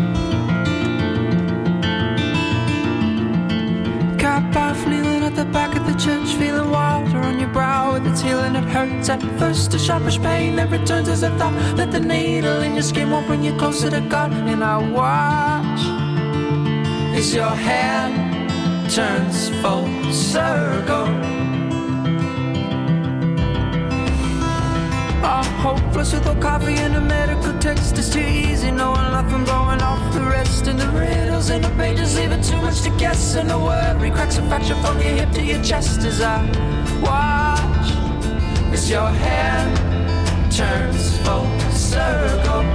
Cap off, kneeling at the back of the church, feeling water on your brow with its healing. It hurts at first, a sharpish pain that returns as a thought that the needle in your skin won't bring you closer to God. And I watch as your hand turns full circle. I'm hopeless without coffee and a medical text. It's too easy knowing nothing, blowing off the rest. And the riddles in the pages leaving too much to guess. And the word cracks a fracture from your hip to your chest as I watch as your hand turns full circle.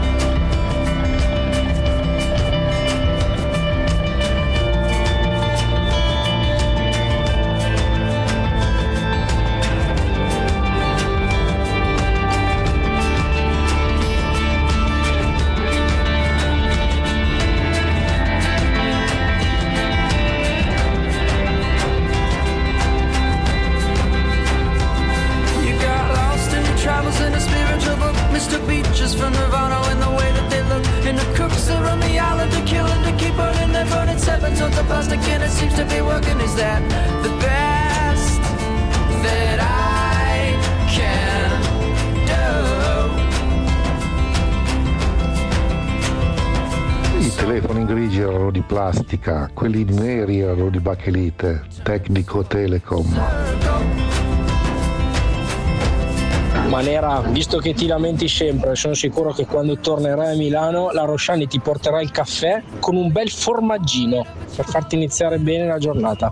plastic and it seems to be working. Is that the best that I can do? I telefoni grigi erano di plastica, quelli neri erano di bachelite, Tecnico Telecom. Manera, visto che ti lamenti sempre, sono sicuro che quando tornerai a Milano la Rosciani ti porterà il caffè con un bel formaggino per farti iniziare bene la giornata.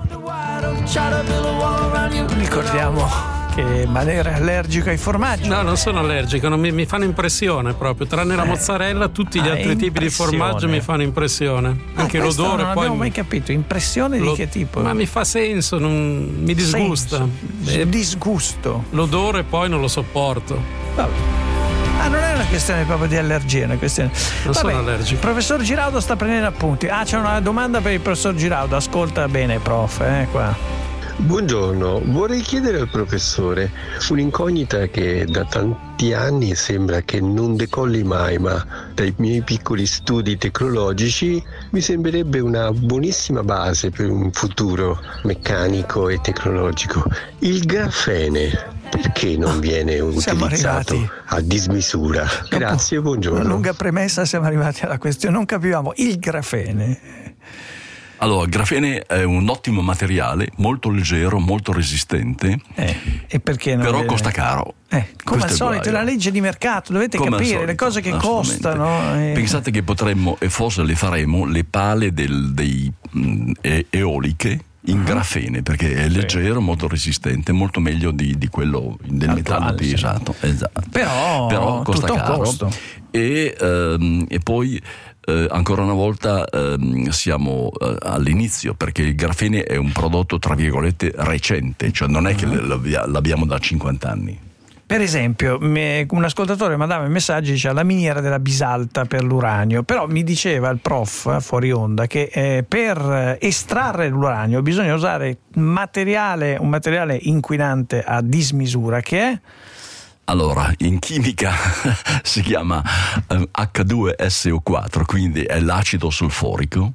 Ricordiamo che Manera è allergico ai formaggi. No, non sono allergico, non mi, mi fanno impressione proprio. Tranne la Eh. mozzarella, tutti gli Ah, altri tipi di impressione. formaggio mi fanno impressione. Anche Ah, questo l'odore non poi. abbiamo mai capito, impressione lo- di che tipo? Ma mi fa senso, non, mi disgusta. Senso, disgusto. L'odore poi non lo sopporto. Vabbè. Ah, non è una questione proprio di allergia, è una questione. Non Vabbè, sono allergico. Il professor Giraudo sta prendendo appunti. Ah, c'è una domanda per il professor Giraudo. Ascolta bene, prof, eh, qua. Buongiorno, vorrei chiedere al professore un'incognita che da tanti anni sembra che non decolli mai, ma dai miei piccoli studi tecnologici mi sembrerebbe una buonissima base per un futuro meccanico e tecnologico. Il grafene, perché non viene Siamo utilizzato arrivati. a dismisura? Grazie, buongiorno. Una lunga premessa, siamo arrivati alla questione. Non capivamo il grafene. Allora, il grafene è un ottimo materiale, molto leggero, molto resistente, e perché non però viene- costa caro. Eh, come al Questo è il solito, è la guaio. legge di mercato, dovete Come al capire solito, le cose che assolutamente. costano. eh. Pensate che potremmo, e forse le faremo, le pale del- dei mh, e- eoliche in grafene, perché è leggero, molto resistente, molto meglio di, di quello del metallo sì. pesato. Esatto. Però, costa tutto a un caro. costo. E, ehm, e poi eh, ancora una volta ehm, siamo eh, all'inizio, perché il grafene è un prodotto tra virgolette recente, cioè non è che l'abbia- l'abbiamo da cinquanta anni. Per esempio, me- un ascoltatore mandava i messaggi, diceva la miniera della Bisalta per l'uranio, però mi diceva il prof eh, fuori onda che eh, per estrarre l'uranio bisogna usare materiale, un materiale inquinante a dismisura che è Allora, in chimica si chiama eh, acca due esse o quattro, quindi è l'acido solforico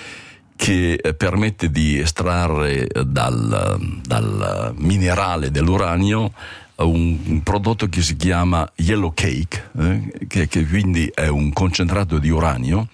che eh, permette di estrarre eh, dal, dal minerale dell'uranio un, un prodotto che si chiama yellow cake, eh, che, che quindi è un concentrato di uranio,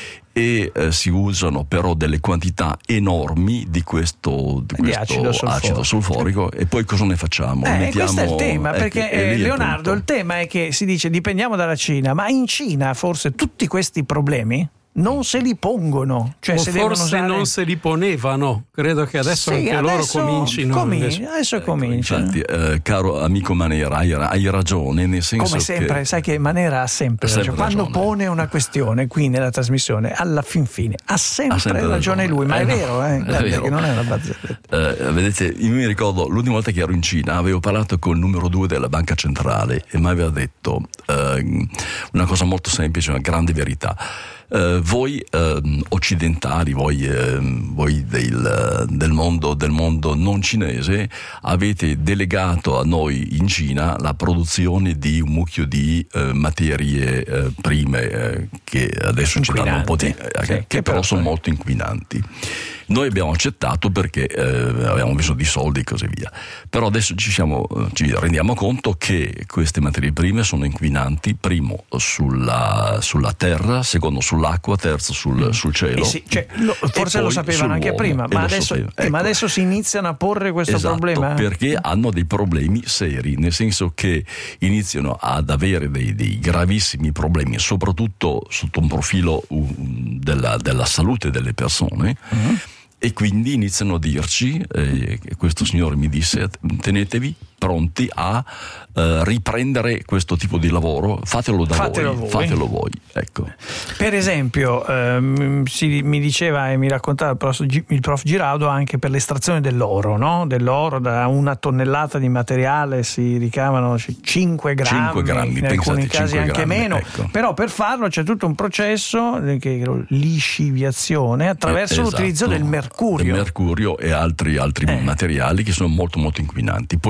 e eh, si usano però delle quantità enormi di questo, di Di questo acido solforico. acido solforico. E poi cosa ne facciamo? Eh, Mettiamo- questo è il tema, ecco, perché è lì eh, il Leonardo, punto. il tema è che si dice dipendiamo dalla Cina, ma in Cina forse tutti questi problemi non se li pongono, cioè o se devono forse usare... non se li ponevano. Credo che adesso Sì, anche loro adesso comincino. comin- invece. adesso cominciano. Infatti, eh, caro amico Manera, hai, hai ragione, nel senso Come sempre, che sai che Manera ha sempre, Ha sempre ragione. Quando ragione. pone una questione qui nella trasmissione, alla fin fine ha sempre, Ha sempre ragione ragione. lui, ma Eh, è no, vero, eh? è Guarda vero. che non è una barzelletta. Eh, vedete, io mi ricordo l'ultima volta che ero in Cina, avevo parlato col numero due della banca centrale e mi aveva detto eh, una cosa molto semplice, una grande verità. Eh, voi ehm, occidentali, voi, ehm, voi del, del, mondo, del mondo non cinese, avete delegato a noi in Cina la produzione di un mucchio di eh, materie eh, prime eh, che adesso ci danno un po' di, Inquinanti, eh, sì, che, che però però sono poi- molto inquinanti. Noi abbiamo accettato perché eh, avevamo bisogno di soldi e così via. Però adesso ci, siamo, ci rendiamo conto che queste materie prime sono inquinanti, primo sulla, sulla terra, secondo sull'acqua, terzo sul, sul cielo. Eh sì, cioè, lo- e forse lo poi sapevano anche sull'uomo, prima, e ma lo adesso, sapeva. eh, ma Ecco. adesso si iniziano a porre questo Esatto, problema? perché hanno dei problemi seri, nel senso che iniziano ad avere dei, dei gravissimi problemi, soprattutto sotto un profilo uh, della, della salute delle persone. Mm. E quindi iniziano a dirci, eh, e questo signore mi disse, tenetevi pronti a eh, riprendere questo tipo di lavoro, fatelo da Fatelo voi, voi. fatelo voi, ecco. Per esempio, ehm, si, mi diceva e mi raccontava il prof, il prof Giraudo anche per l'estrazione dell'oro, no? Dell'oro da una tonnellata di materiale si ricavano cinque grammi, cinque grammi, in alcuni pensate, casi cinque anche grammi, meno, ecco. però per farlo c'è tutto un processo eh, che è lisciviazione attraverso Eh, l'utilizzo esatto. del mercurio. Il mercurio e altri, altri Eh. materiali che sono molto molto inquinanti. Poi Eh, cosa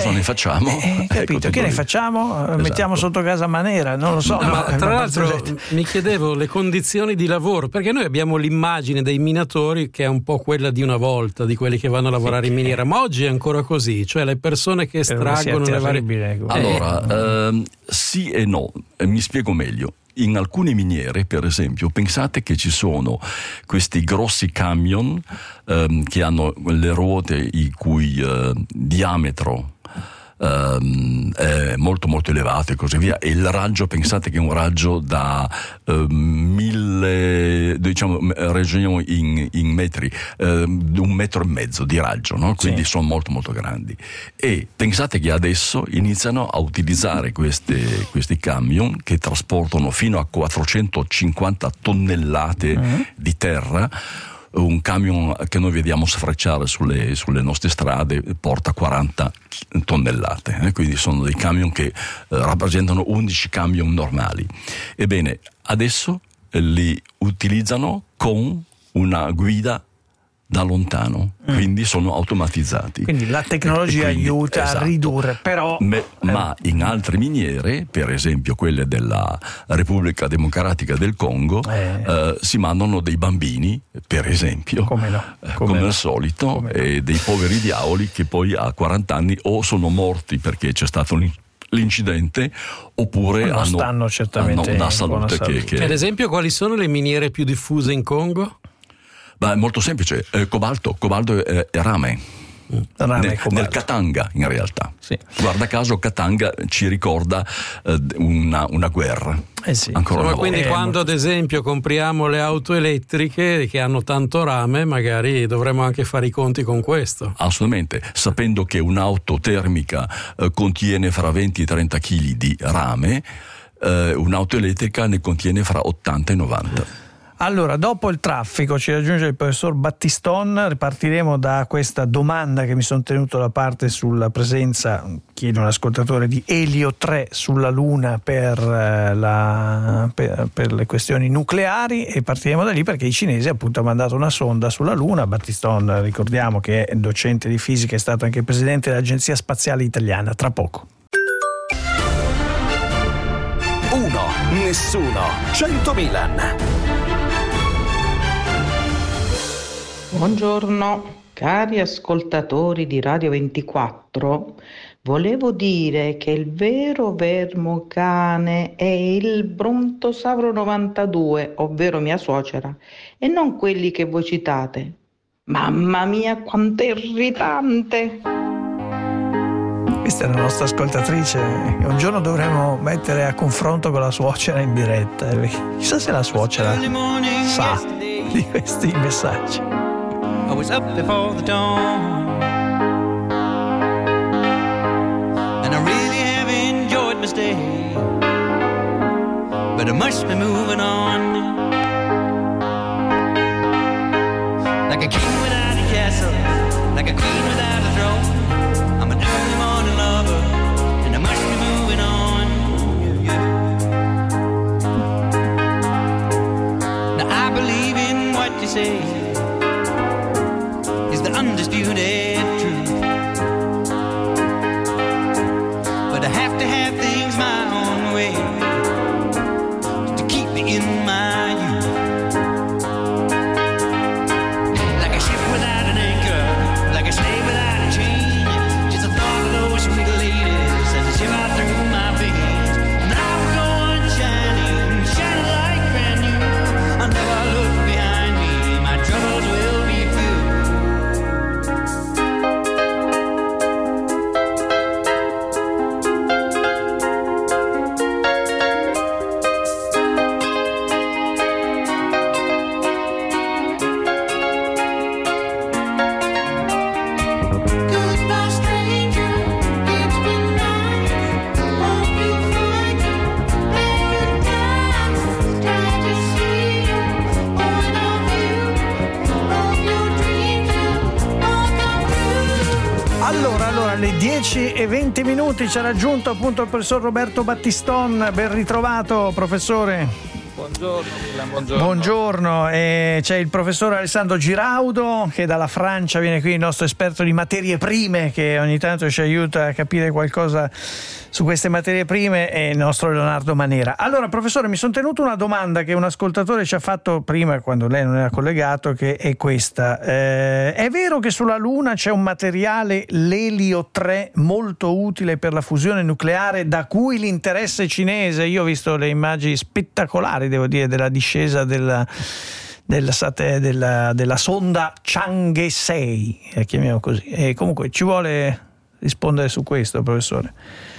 cosa Eh, ne facciamo? Eh, capito, Ecco, che ne noi- facciamo? Esatto. Mettiamo sotto casa Manera, non lo so. No, no, ma è tra una l'altro barzelletta. mi chiedevo le condizioni di lavoro, perché noi abbiamo l'immagine dei minatori che è un po' quella di una volta, di quelli che vanno a lavorare in miniera, ma oggi è ancora così, cioè le persone che estraggono le varie... Allora, ehm, sì e no, Eh, mi spiego meglio. In alcune miniere, per esempio, pensate che ci sono questi grossi camion ehm, che hanno le ruote il cui eh, diametro ehm, è molto molto elevato e così via, e il raggio, pensate che è un raggio da eh, mille, diciamo, ragioniamo in, in metri, eh, un metro e mezzo di raggio, no? Quindi Sì. sono molto molto grandi, e pensate che adesso iniziano a utilizzare queste, questi camion che trasportano fino a quattrocentocinquanta tonnellate Mm. di terra. Un camion che noi vediamo sfrecciare sulle, sulle nostre strade porta quaranta tonnellate, eh? Quindi sono dei camion che eh, rappresentano undici camion normali. Ebbene, adesso eh, li utilizzano con una guida da lontano, Mm. quindi sono automatizzati. Quindi la tecnologia E quindi, aiuta esatto. a ridurre, però Me- ma in altre miniere, per esempio quelle della Repubblica Democratica del Congo, eh, si mandano dei bambini, per esempio, come, no? eh, Come come no? al solito, e dei poveri diavoli che poi a quaranta anni o sono morti perché c'è stato un l'incidente, oppure non hanno, stanno certamente hanno una in buona salute che, salute. che Ad esempio, quali sono le miniere più diffuse in Congo? Beh, è molto semplice, eh, cobalto, cobalto e, e rame. Rame e nel, cobalto. nel Katanga, in realtà. Guarda caso, Katanga ci ricorda eh, una, una guerra. Eh sì. Ancora Insomma, una quindi volta. quando ad esempio compriamo le auto elettriche che hanno tanto rame, magari dovremmo anche fare i conti con questo. Assolutamente, sapendo che un'auto termica eh, contiene fra venti e trenta chili di rame, eh, un'auto elettrica ne contiene fra ottanta e novanta. Allora, dopo il traffico ci raggiunge il professor Battiston, ripartiremo da questa domanda che mi sono tenuto da parte sulla presenza, chiede un ascoltatore, di Elio tre sulla Luna per, eh, la, per, per le questioni nucleari, e partiremo da lì perché i cinesi appunto hanno mandato una sonda sulla Luna. Battiston, ricordiamo che è docente di fisica, è stato anche presidente dell'Agenzia Spaziale Italiana. Tra poco. Uno, nessuno, cento Milan. Buongiorno, cari ascoltatori di Radio ventiquattro. Volevo dire che il vero vermo cane è il Brontosauro novantadue, ovvero mia suocera, e non quelli che voi citate. Mamma mia, quanto è irritante! Questa è la nostra ascoltatrice. Un giorno dovremo mettere a confronto con la suocera in diretta. Chissà se la suocera sa di questi messaggi. I was up before the dawn, and I really have enjoyed my stay, but I must be moving on. Like a king without a castle, like a queen without a throne, I'm an early morning lover, and I must be moving on. Yeah, yeah. Now I believe in what you say is the undisputed truth, but I have to have things my own way to keep me in my youth. Like a ship without an anchor, like a slave without a chain, just the thought of those sweet ladies as they shiver through my veins. And I will go on shining, shining like brand new. I'll never look behind me, my troubles will be few. Allora, allora, alle dieci e venti minuti ci ha raggiunto appunto il professor Roberto Battiston. Ben ritrovato, professore. Buongiorno, Milan, buongiorno. Buongiorno, eh, c'è il professor Alessandro Giraudo che dalla Francia viene qui, il nostro esperto di materie prime, che ogni tanto ci aiuta a capire qualcosa su queste materie prime, e il nostro Leonardo Manera. Allora, professore, mi sono tenuto una domanda che un ascoltatore ci ha fatto prima, quando lei non era collegato, che è questa. Eh, è vero che sulla Luna c'è un materiale, l'elio tre, molto utile per la fusione nucleare, da cui l'interesse cinese? Io ho visto le immagini spettacolari, devo dire, della discesa della, della, della, della sonda Chang'e sei, eh, chiamiamo così. E comunque ci vuole rispondere su questo, professore?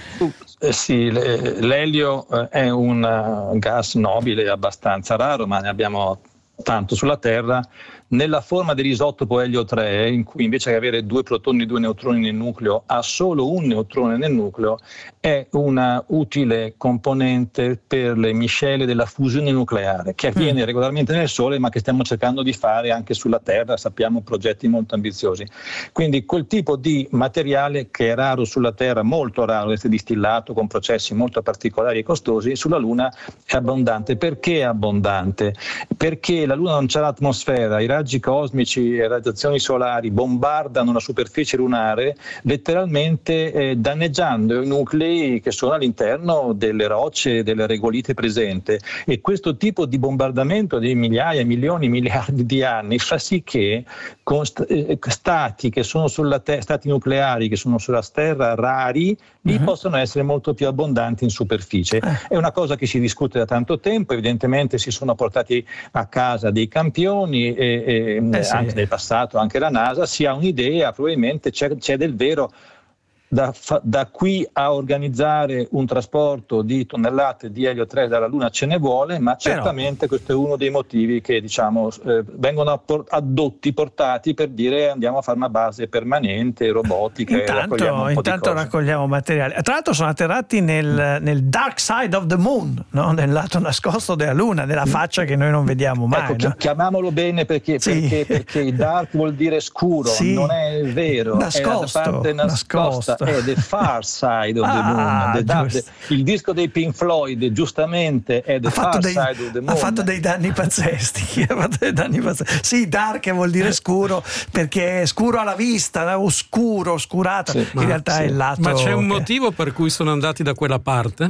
Eh sì, l'elio è un gas nobile abbastanza raro, ma ne abbiamo tanto sulla Terra. Nella forma dell'isotopo elio tre, in cui invece che avere due protoni e due neutroni nel nucleo ha solo un neutrone nel nucleo, è una utile componente per le miscele della fusione nucleare, che avviene mm. regolarmente nel Sole, ma che stiamo cercando di fare anche sulla Terra. Sappiamo progetti molto ambiziosi. Quindi quel tipo di materiale, che è raro sulla Terra, molto raro, essere distillato con processi molto particolari e costosi, sulla Luna è abbondante. Perché è abbondante? Perché la Luna non c'è l'atmosfera, i raggi cosmici e radiazioni solari bombardano la superficie lunare, letteralmente eh, danneggiando i nuclei che sono all'interno delle rocce e delle regolite presenti, e questo tipo di bombardamento di migliaia, milioni, miliardi di anni fa sì che con st- eh, stati che sono sulla te- stati nucleari che sono sulla Terra rari, lì uh-huh. possono essere molto più abbondanti in superficie. Uh. È una cosa che si discute da tanto tempo, evidentemente si sono portati a casa dei campioni e Eh sì. anche nel passato, anche la NASA si ha un'idea, probabilmente c'è, c'è del vero. Da, fa, da qui a organizzare un trasporto di tonnellate di elio tre dalla Luna ce ne vuole, ma certamente Però... questo è uno dei motivi che diciamo eh, vengono appor- addotti, portati per dire andiamo a fare una base permanente, robotica. Intanto, e un intanto raccogliamo materiale. Tra l'altro sono atterrati nel, nel dark side of the moon, no? Nel lato nascosto della Luna, nella faccia che noi non vediamo mai. Ecco, no? Chiamiamolo bene perché, sì. perché, perché dark vuol dire scuro, sì. non è vero, nascosto, è la parte nascosta. nascosto. È The Far Side of the Moon. Ah, the da- the, il disco dei Pink Floyd, giustamente, è The Far dei, Side of the Moon. Ha fatto dei danni pazzeschi. ha fatto dei danni pazzeschi. Sì, dark vuol dire scuro, perché è scuro alla vista, oscuro, oscurato. Sì, in ma, realtà sì. è il lato. Ma c'è un che... motivo per cui sono andati da quella parte?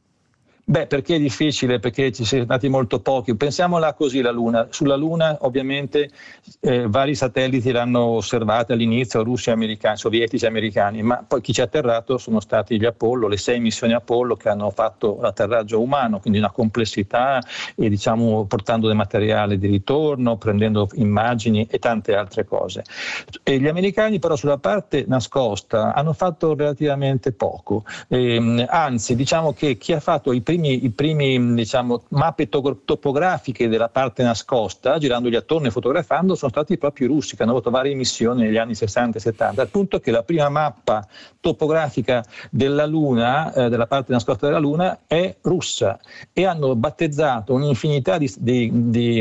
Beh, perché è difficile, perché ci siamo stati molto pochi. Pensiamola così, la Luna. Sulla Luna ovviamente eh, vari satelliti l'hanno osservata all'inizio, russi e americani, sovietici e americani, ma poi chi ci ha atterrato sono stati gli Apollo, le sei missioni Apollo che hanno fatto l'atterraggio umano, quindi una complessità, e diciamo portando del materiale di ritorno, prendendo immagini e tante altre cose. E gli americani però sulla parte nascosta hanno fatto relativamente poco, e, anzi diciamo che chi ha fatto i primi I primi diciamo, mappe to- topografiche della parte nascosta, girandogli attorno e fotografando, sono stati proprio i russi, che hanno avuto varie missioni negli anni sessanta e settanta, al punto che la prima mappa topografica della Luna, eh, della parte nascosta della Luna, è russa, e hanno battezzato un'infinità di, di, di,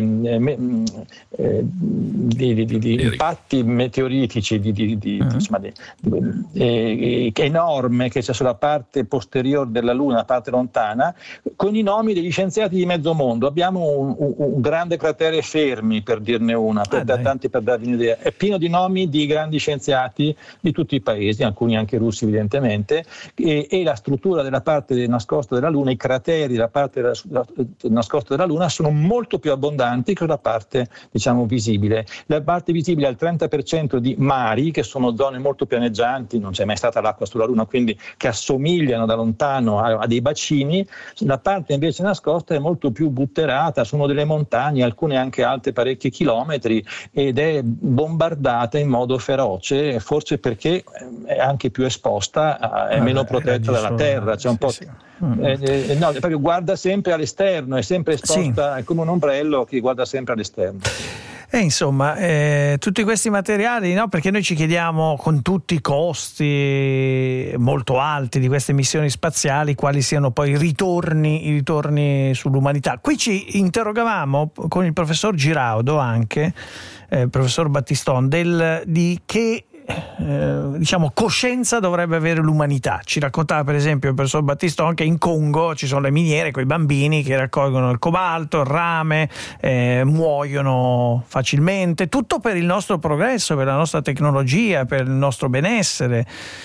eh, di, di, di, di impatti meteoritici di, di, di, uh-huh. insomma, di, di, eh, enorme che c'è sulla parte posteriore della Luna, la parte lontana, con i nomi degli scienziati di mezzo mondo. Abbiamo un, un, un grande cratere Fermi, per dirne una, per, ah, da, tanti per darvi un'idea. È pieno di nomi di grandi scienziati di tutti i paesi, alcuni anche russi evidentemente, e, e la struttura della parte nascosta della Luna, i crateri della parte della, della, nascosta della Luna sono molto più abbondanti che la parte diciamo visibile. La parte visibile ha il trenta per cento di mari, che sono zone molto pianeggianti, non c'è mai stata l'acqua sulla Luna, quindi che assomigliano da lontano a, a dei bacini. La parte invece nascosta è molto più butterata, sono delle montagne, alcune anche alte parecchi chilometri, ed è bombardata in modo feroce, forse perché è anche più esposta, è ah, meno protetta dalla Terra. C'è un sì, po'. Sì. Mm. Eh, eh, no, proprio guarda sempre all'esterno, è sempre esposta, sì. È come un ombrello che guarda sempre all'esterno. E insomma, eh, tutti questi materiali, no? Perché noi ci chiediamo, con tutti i costi molto alti di queste missioni spaziali, quali siano poi i ritorni, i ritorni sull'umanità. Qui ci interrogavamo con il professor Giraudo, anche eh, il professor Battiston, del, di che eh, diciamo coscienza dovrebbe avere l'umanità? Ci raccontava per esempio il professor Battisto anche in Congo ci sono le miniere con i bambini che raccolgono il cobalto, il rame, eh, muoiono facilmente, tutto per il nostro progresso, per la nostra tecnologia, per il nostro benessere.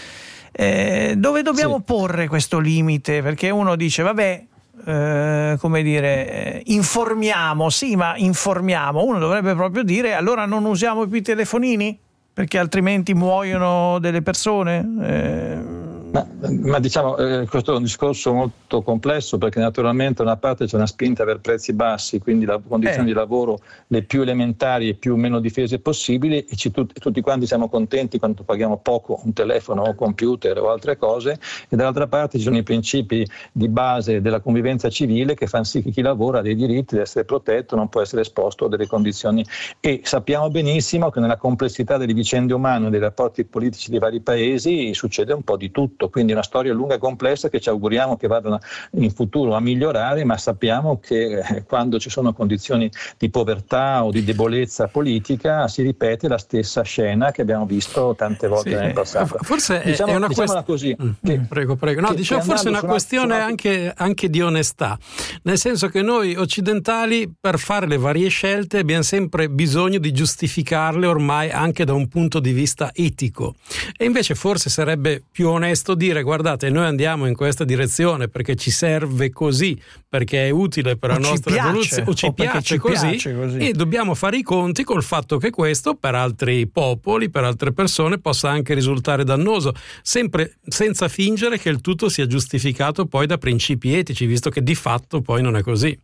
Eh, dove dobbiamo sì. porre questo limite? Perché uno dice vabbè, Eh, come dire, eh, informiamo, sì, ma informiamo. Uno dovrebbe proprio dire allora non usiamo più i telefonini perché altrimenti muoiono delle persone. Eh, Ma, ma diciamo, eh, questo è un discorso molto complesso perché naturalmente da una parte c'è una spinta per prezzi bassi, quindi la condizioni eh. di lavoro le più elementari e più meno difese possibili e ci, tutti, tutti quanti siamo contenti quando paghiamo poco un telefono o computer o altre cose, e dall'altra parte ci sono i principi di base della convivenza civile che fanno sì che chi lavora ha dei diritti, deve essere protetto, non può essere esposto a delle condizioni, e sappiamo benissimo che nella complessità delle vicende umane e dei rapporti politici dei vari paesi succede un po' di tutto. Quindi una storia lunga e complessa che ci auguriamo che vadano in futuro a migliorare, ma sappiamo che quando ci sono condizioni di povertà o di debolezza politica si ripete la stessa scena che abbiamo visto tante volte sì, nel passato. Forse diciamo, è una questione così. Mm, che, prego, prego. No, che, diciamo che forse è una questione una... anche, anche di onestà, nel senso che noi occidentali per fare le varie scelte abbiamo sempre bisogno di giustificarle ormai anche da un punto di vista etico, e invece forse sarebbe più onesto dire guardate, noi andiamo in questa direzione perché ci serve così, perché è utile per o la nostra piace, evoluzione o ci, o piace, ci così, piace così e dobbiamo fare i conti col fatto che questo per altri popoli, per altre persone possa anche risultare dannoso, sempre senza fingere che il tutto sia giustificato poi da principi etici, visto che di fatto poi non è così.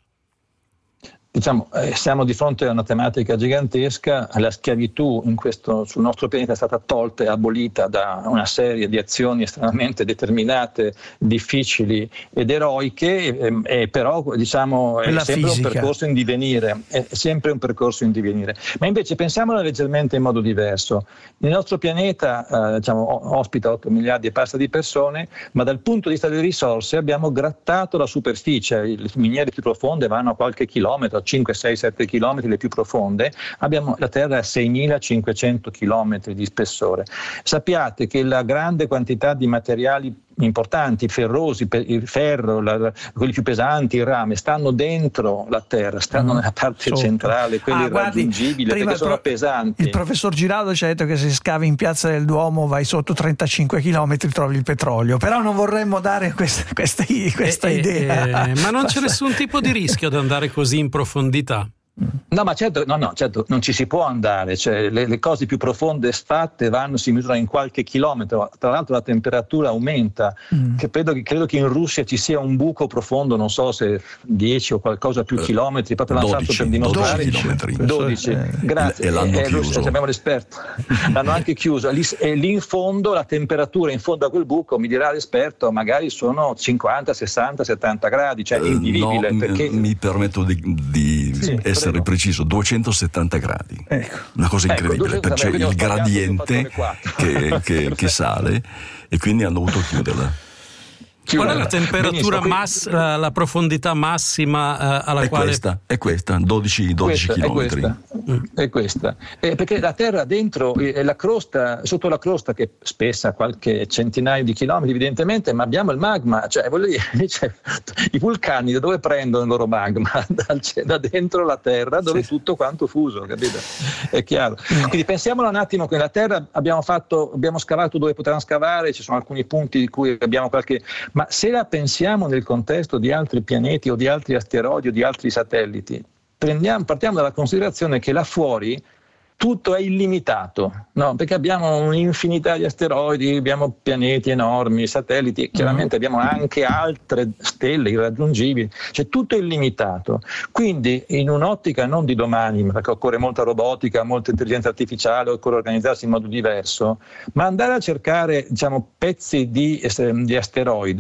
Diciamo, eh, siamo di fronte a una tematica gigantesca. La schiavitù in questo, sul nostro pianeta è stata tolta e abolita da una serie di azioni estremamente determinate, difficili ed eroiche, e, e però diciamo è sempre fisica. un percorso in divenire, è sempre un percorso in divenire. Ma invece pensiamola leggermente in modo diverso. Il nostro pianeta eh, diciamo, ospita otto miliardi e passa di persone, ma dal punto di vista delle risorse abbiamo grattato la superficie, le miniere più profonde vanno a qualche chilometro, cinque, sei, sette chilometri, le più profonde. Abbiamo la Terra a seimilacinquecento chilometri di spessore. Sappiate che la grande quantità di materiali importanti, ferrosi, il ferro, la, quelli più pesanti, il rame, stanno dentro la Terra, stanno mm, nella parte sotto. centrale, quelli ah, irraggiungibili, perché sono pro- pesanti. Il professor Giraudo ci ha detto che se scavi in Piazza del Duomo vai sotto trentacinque chilometri, trovi il petrolio, però non vorremmo dare questa, questa, questa eh, idea. Eh, ma non c'è nessun tipo di rischio ad andare così in profondità? No, ma certo, no, no, certo, non ci si può andare, cioè, le, le cose più profonde fatte vanno, si misurano in qualche chilometro, tra l'altro la temperatura aumenta, mm. che credo, credo che in Russia ci sia un buco profondo, non so se dieci o qualcosa più chilometri, proprio l'hanno fatto per dimostrare. dodici chilometri. dodici, eh, grazie. E l'hanno eh, chiuso. Russia, abbiamo l'esperto, l'hanno anche chiuso, lì, e lì in fondo la temperatura in fondo a quel buco, mi dirà l'esperto, magari sono cinquanta, sessanta, settanta gradi, cioè è invivibile. Uh, no, perché... mi permetto di, di sì, essere prego. preciso, duecentosettanta gradi, ecco. Una cosa incredibile, ecco, perché c'è il gradiente che, che, che sale e quindi hanno dovuto chiuderla. Qual è la temperatura mass, la, la profondità massima uh, alla è quale questa, è questa, dodici, dodici questa, chilometri. È questa, è questa. Eh, perché la Terra dentro è la crosta, sotto la crosta che è spessa qualche centinaio di chilometri evidentemente, ma abbiamo il magma, cioè voglio dire, cioè, i vulcani da dove prendono il loro magma? Da, da dentro la Terra dove sì. tutto quanto fuso, capito? È chiaro. Quindi pensiamolo un attimo che la Terra abbiamo fatto, abbiamo scavato dove potevamo scavare, ci sono alcuni punti di cui abbiamo qualche... Ma se la pensiamo nel contesto di altri pianeti o di altri asteroidi o di altri satelliti, prendiamo, partiamo dalla considerazione che là fuori tutto è illimitato, no? Perché abbiamo un'infinità di asteroidi, abbiamo pianeti enormi, satelliti, e chiaramente mm. abbiamo anche altre stelle irraggiungibili, cioè tutto è illimitato. Quindi in un'ottica non di domani, perché occorre molta robotica, molta intelligenza artificiale, occorre organizzarsi in modo diverso, ma andare a cercare diciamo, pezzi di, di asteroide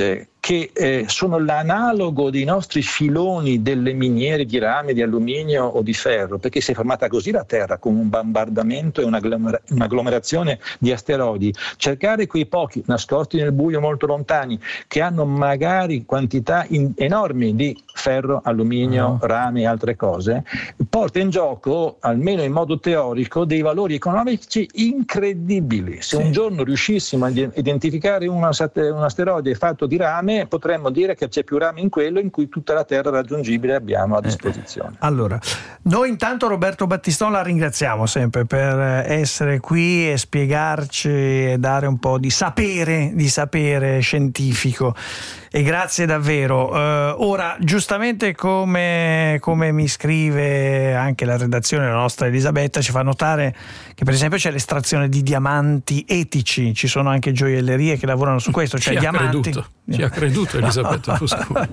che eh, sono l'analogo dei nostri filoni delle miniere di rame, di alluminio o di ferro, perché si è formata così la Terra, con un bombardamento e un'agglomerazione di asteroidi. Cercare quei pochi nascosti nel buio molto lontani, che hanno magari quantità in, enormi di ferro, alluminio, uh-huh. rame e altre cose, porta in gioco, almeno in modo teorico, dei valori economici incredibili. Se sì. un giorno riuscissimo a identificare una, un asteroide fatto di rame, potremmo dire che c'è più rame in quello in cui tutta la Terra raggiungibile abbiamo a disposizione. Eh, allora, noi intanto Roberto Battiston la ringraziamo sempre per essere qui e spiegarci e dare un po' di sapere, di sapere scientifico. E grazie davvero. Uh, ora, giustamente come, come mi scrive anche la redazione, la nostra Elisabetta ci fa notare che per esempio c'è l'estrazione di diamanti etici, ci sono anche gioiellerie che lavorano su questo, cioè ci diamanti. Ha creduto, ci ha creduto Elisabetta Fusconi.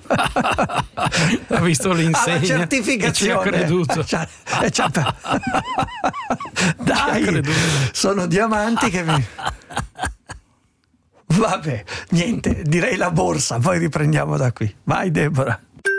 Ha visto l'insegna, alla certificazione. E ci ha creduto. C'ha, c'ha, dai, sono diamanti che mi... Vabbè, niente, direi la borsa, poi riprendiamo da qui. Vai Deborah.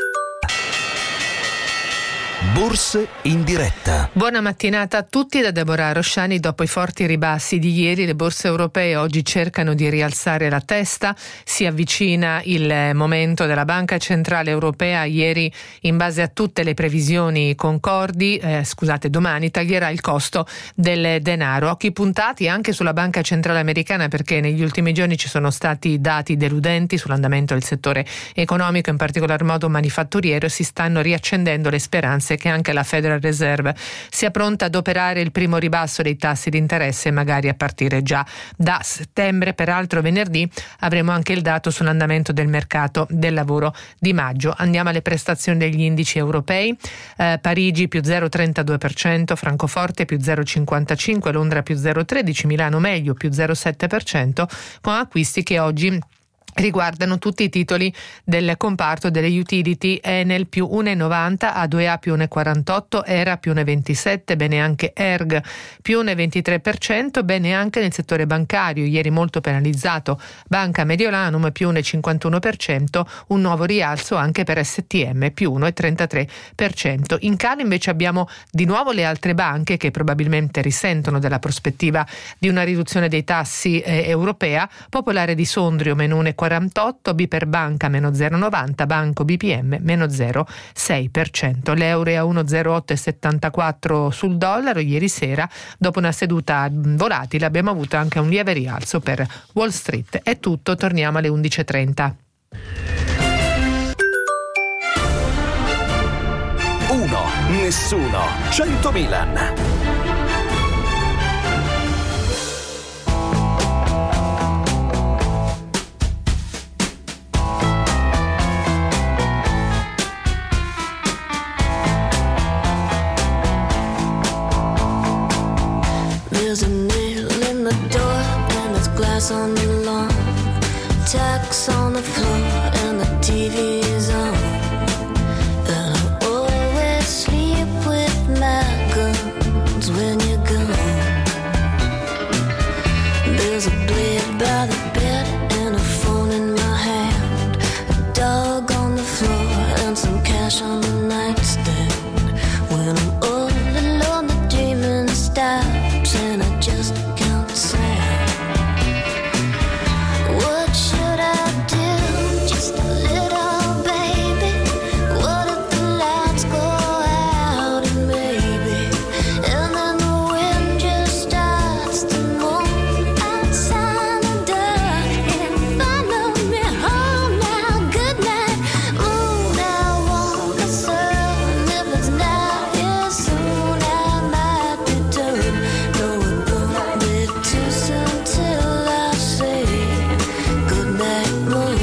Borse in diretta. Buona mattinata a tutti da Deborah Rosciani. Dopo i forti ribassi di ieri, le borse europee oggi cercano di rialzare la testa. Si avvicina il momento della Banca Centrale Europea. Ieri, in base a tutte le previsioni concordi, eh, scusate, domani taglierà il costo del denaro. Occhi puntati anche sulla Banca Centrale Americana, perché negli ultimi giorni ci sono stati dati deludenti sull'andamento del settore economico, in particolar modo manifatturiero. Si stanno riaccendendo le speranze che anche la Federal Reserve sia pronta ad operare il primo ribasso dei tassi di interesse, magari a partire già da settembre. Peraltro venerdì avremo anche il dato sull'andamento del mercato del lavoro di maggio. Andiamo alle prestazioni degli indici europei. eh, Parigi più zero virgola trentadue per cento, Francoforte più zero virgola cinquantacinque per cento, Londra più zero virgola tredici per cento, Milano meglio più zero virgola sette per cento, con acquisti che oggi riguardano tutti i titoli del comparto delle utility. Enel più uno virgola novanta, A due A più uno virgola quarantotto, Era più uno virgola ventisette, bene anche Erg più uno virgola ventitré per cento, bene anche nel settore bancario, ieri molto penalizzato Banca Mediolanum più uno virgola cinquantuno per cento, un nuovo rialzo anche per S T M più uno virgola trentatré per cento. In calo invece abbiamo di nuovo le altre banche che probabilmente risentono della prospettiva di una riduzione dei tassi eh, europea. Popolare di Sondrio meno uno virgola quarantotto, Biper Banca meno zero virgola novanta, Banco B P M meno zero virgola sei per cento. L'euro è a uno virgola zero otto settantaquattro sul dollaro. Ieri sera, dopo una seduta volatile, abbiamo avuto anche un lieve rialzo per Wall Street. È tutto, torniamo alle undici e trenta. Uno, nessuno, cento Milan. There's a nail in the door and there's glass on the lawn, tacks on the floor and the T V is on. And I always sleep with my guns when you're gone. There's a blade by the bed and a phone in my hand, a dog on the floor and some cash on the nightstand. When I'm all alone, the dreaming stops and I just can't say. What should I do? Just a little baby. What if the lights go out and maybe, and then the wind just starts to move outside the door and follow me home now. Good night, moon. I want the sun. If it's not here soon, I might return. No, it won't be too soon till I say good night, moon.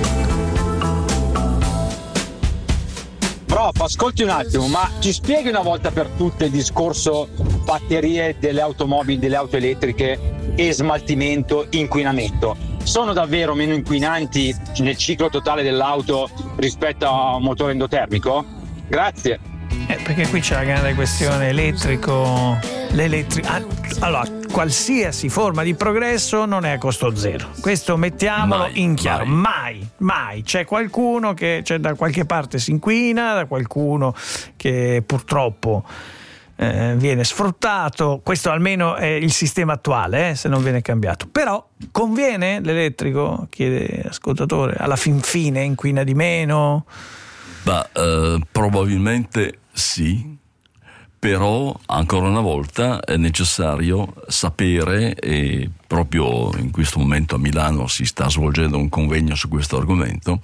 Prof, ascolti un attimo, ma ci spieghi una volta per tutte il discorso batterie delle automobili, delle auto elettriche e smaltimento, inquinamento? Sono davvero meno inquinanti nel ciclo totale dell'auto rispetto a un motore endotermico? Grazie. Eh, perché qui c'è la grande questione elettrico, l'elettri- ah, allora qualsiasi forma di progresso non è a costo zero. Questo mettiamolo Mai, in chiaro. mai. Mai, mai. C'è qualcuno che c'è da qualche parte si inquina, da qualcuno che purtroppo eh, viene sfruttato. Questo almeno è il sistema attuale, eh, se non viene cambiato. Però conviene l'elettrico? Chiede l'ascoltatore. Alla fin fine inquina di meno? Ma eh, probabilmente sì. Però ancora una volta è necessario sapere, e proprio in questo momento a Milano si sta svolgendo un convegno su questo argomento,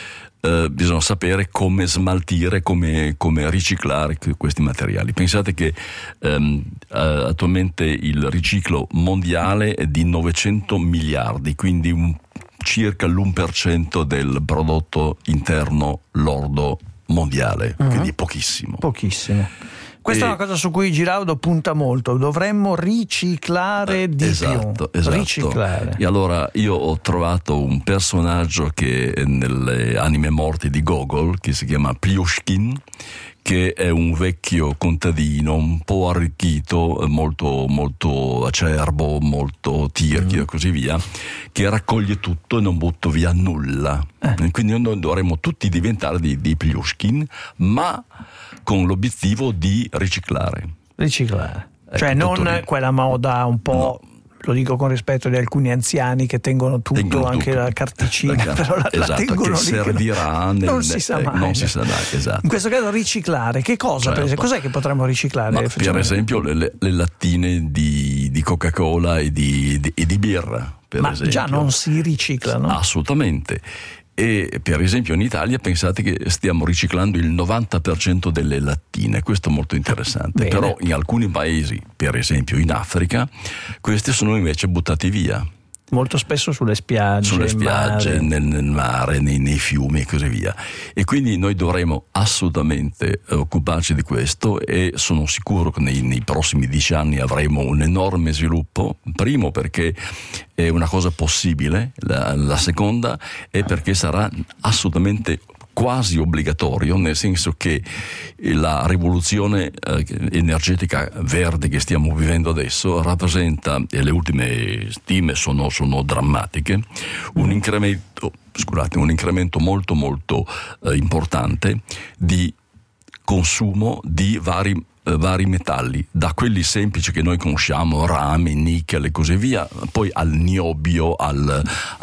eh, bisogna sapere come smaltire, come, come riciclare questi materiali. Pensate che ehm, attualmente il riciclo mondiale è di novecento miliardi, quindi un, circa l'uno per cento del prodotto interno lordo mondiale, Uh-huh. quindi pochissimo. Pochissimo. Questa E- è una cosa su cui Giraudo punta molto. Dovremmo riciclare di esatto, più. esatto. Riciclare. E allora io ho trovato un personaggio che è nelle anime morte di Gogol, che si chiama Pliushkin, che è un vecchio contadino un po' arricchito, molto, molto acerbo, molto tirchio e così via, che raccoglie tutto e non butta via nulla. E quindi noi dovremmo tutti diventare dei, dei Pliushkin, ma con l'obiettivo di riciclare. Riciclare. Ecco, Cioè non tutto lì. quella moda un po', lo dico con rispetto di alcuni anziani che tengono tutto, Tengono anche tutto. la carticina, La car- però la, la esatto, tengono che lì, servirà non, nel- non si sa eh, mai. non si sa mai, esatto. In questo caso riciclare, che cosa? Per Certo. esempio? Cos'è che potremmo riciclare? Ma per effettivamente? esempio le, le- le lattine di, di Coca-Cola e di, di- e di birra, per Ma esempio. già non si riciclano? Assolutamente. E per esempio in Italia pensate che stiamo riciclando il novanta per cento delle lattine, questo è molto interessante. Bene. Però in alcuni paesi, per esempio in Africa, queste sono invece buttate via. Molto spesso sulle spiagge, Sulle spiagge, mare. nel, nel mare, nei, nei fiumi e così via. E quindi noi dovremo assolutamente eh, occuparci di questo, e sono sicuro che nei, nei prossimi dieci anni avremo un enorme sviluppo. Primo perché è una cosa possibile, la, la seconda è perché sarà assolutamente quasi obbligatorio, nel senso che la rivoluzione eh, energetica verde che stiamo vivendo adesso rappresenta, e le ultime stime sono, sono drammatiche, un incremento, scusate, un incremento molto molto eh, importante di consumo di vari eh, vari metalli, da quelli semplici che noi conosciamo, rame, nickel e così via, poi al niobio, al,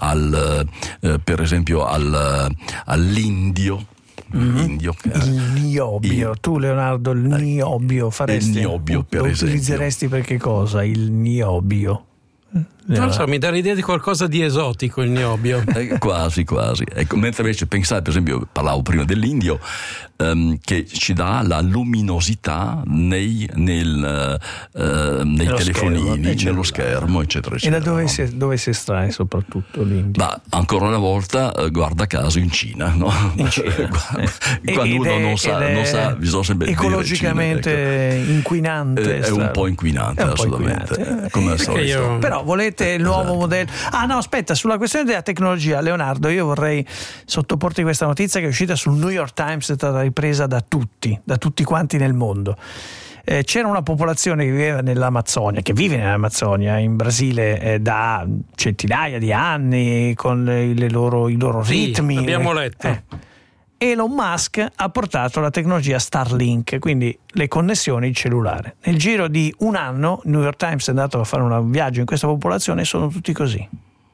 al eh, per esempio al, all'indio. Mm-hmm. L'indio, che- Il niobio, il- tu Leonardo, il niobio faresti? il niobio, per lo esempio. utilizzeresti per che cosa? Il niobio? Non lo so, mi dà l'idea di qualcosa di esotico il niobio. Eh, quasi, quasi. Ecco, mentre invece pensate, per esempio, parlavo prima dell'indio, ehm, che ci dà la luminosità nei, nel, eh, nei Nello telefonini, schermo, nei nello cellulari. schermo, eccetera, E eccetera. da dove no? si, dove si estrae soprattutto l'indio? Ma ancora una volta, eh, guarda caso, in Cina, no? In Cina, eh. Quando Ed uno è- non sa, ed è non sa, bisogna sempre dire ecologicamente Cina, ecco. inquinante. Eh, è un estrarlo. po' inquinante, È un po' assolutamente. inquinante. eh, come al Eh, solito. io- Però volete il nuovo modello? Ah no, aspetta, sulla questione della tecnologia, Leonardo, io vorrei sottoporti questa notizia che è uscita sul New York Times, è stata ripresa da tutti, da tutti quanti nel mondo. Eh, c'era una popolazione che viveva nell'Amazzonia, che vive nell'Amazzonia, in Brasile, eh, da centinaia di anni, con le, le loro, i loro Sì, ritmi. abbiamo eh. letto. Eh. Elon Musk ha portato la tecnologia Starlink, quindi le connessioni in cellulare. Nel giro di un anno il New York Times è andato a fare un viaggio in questa popolazione e sono tutti così,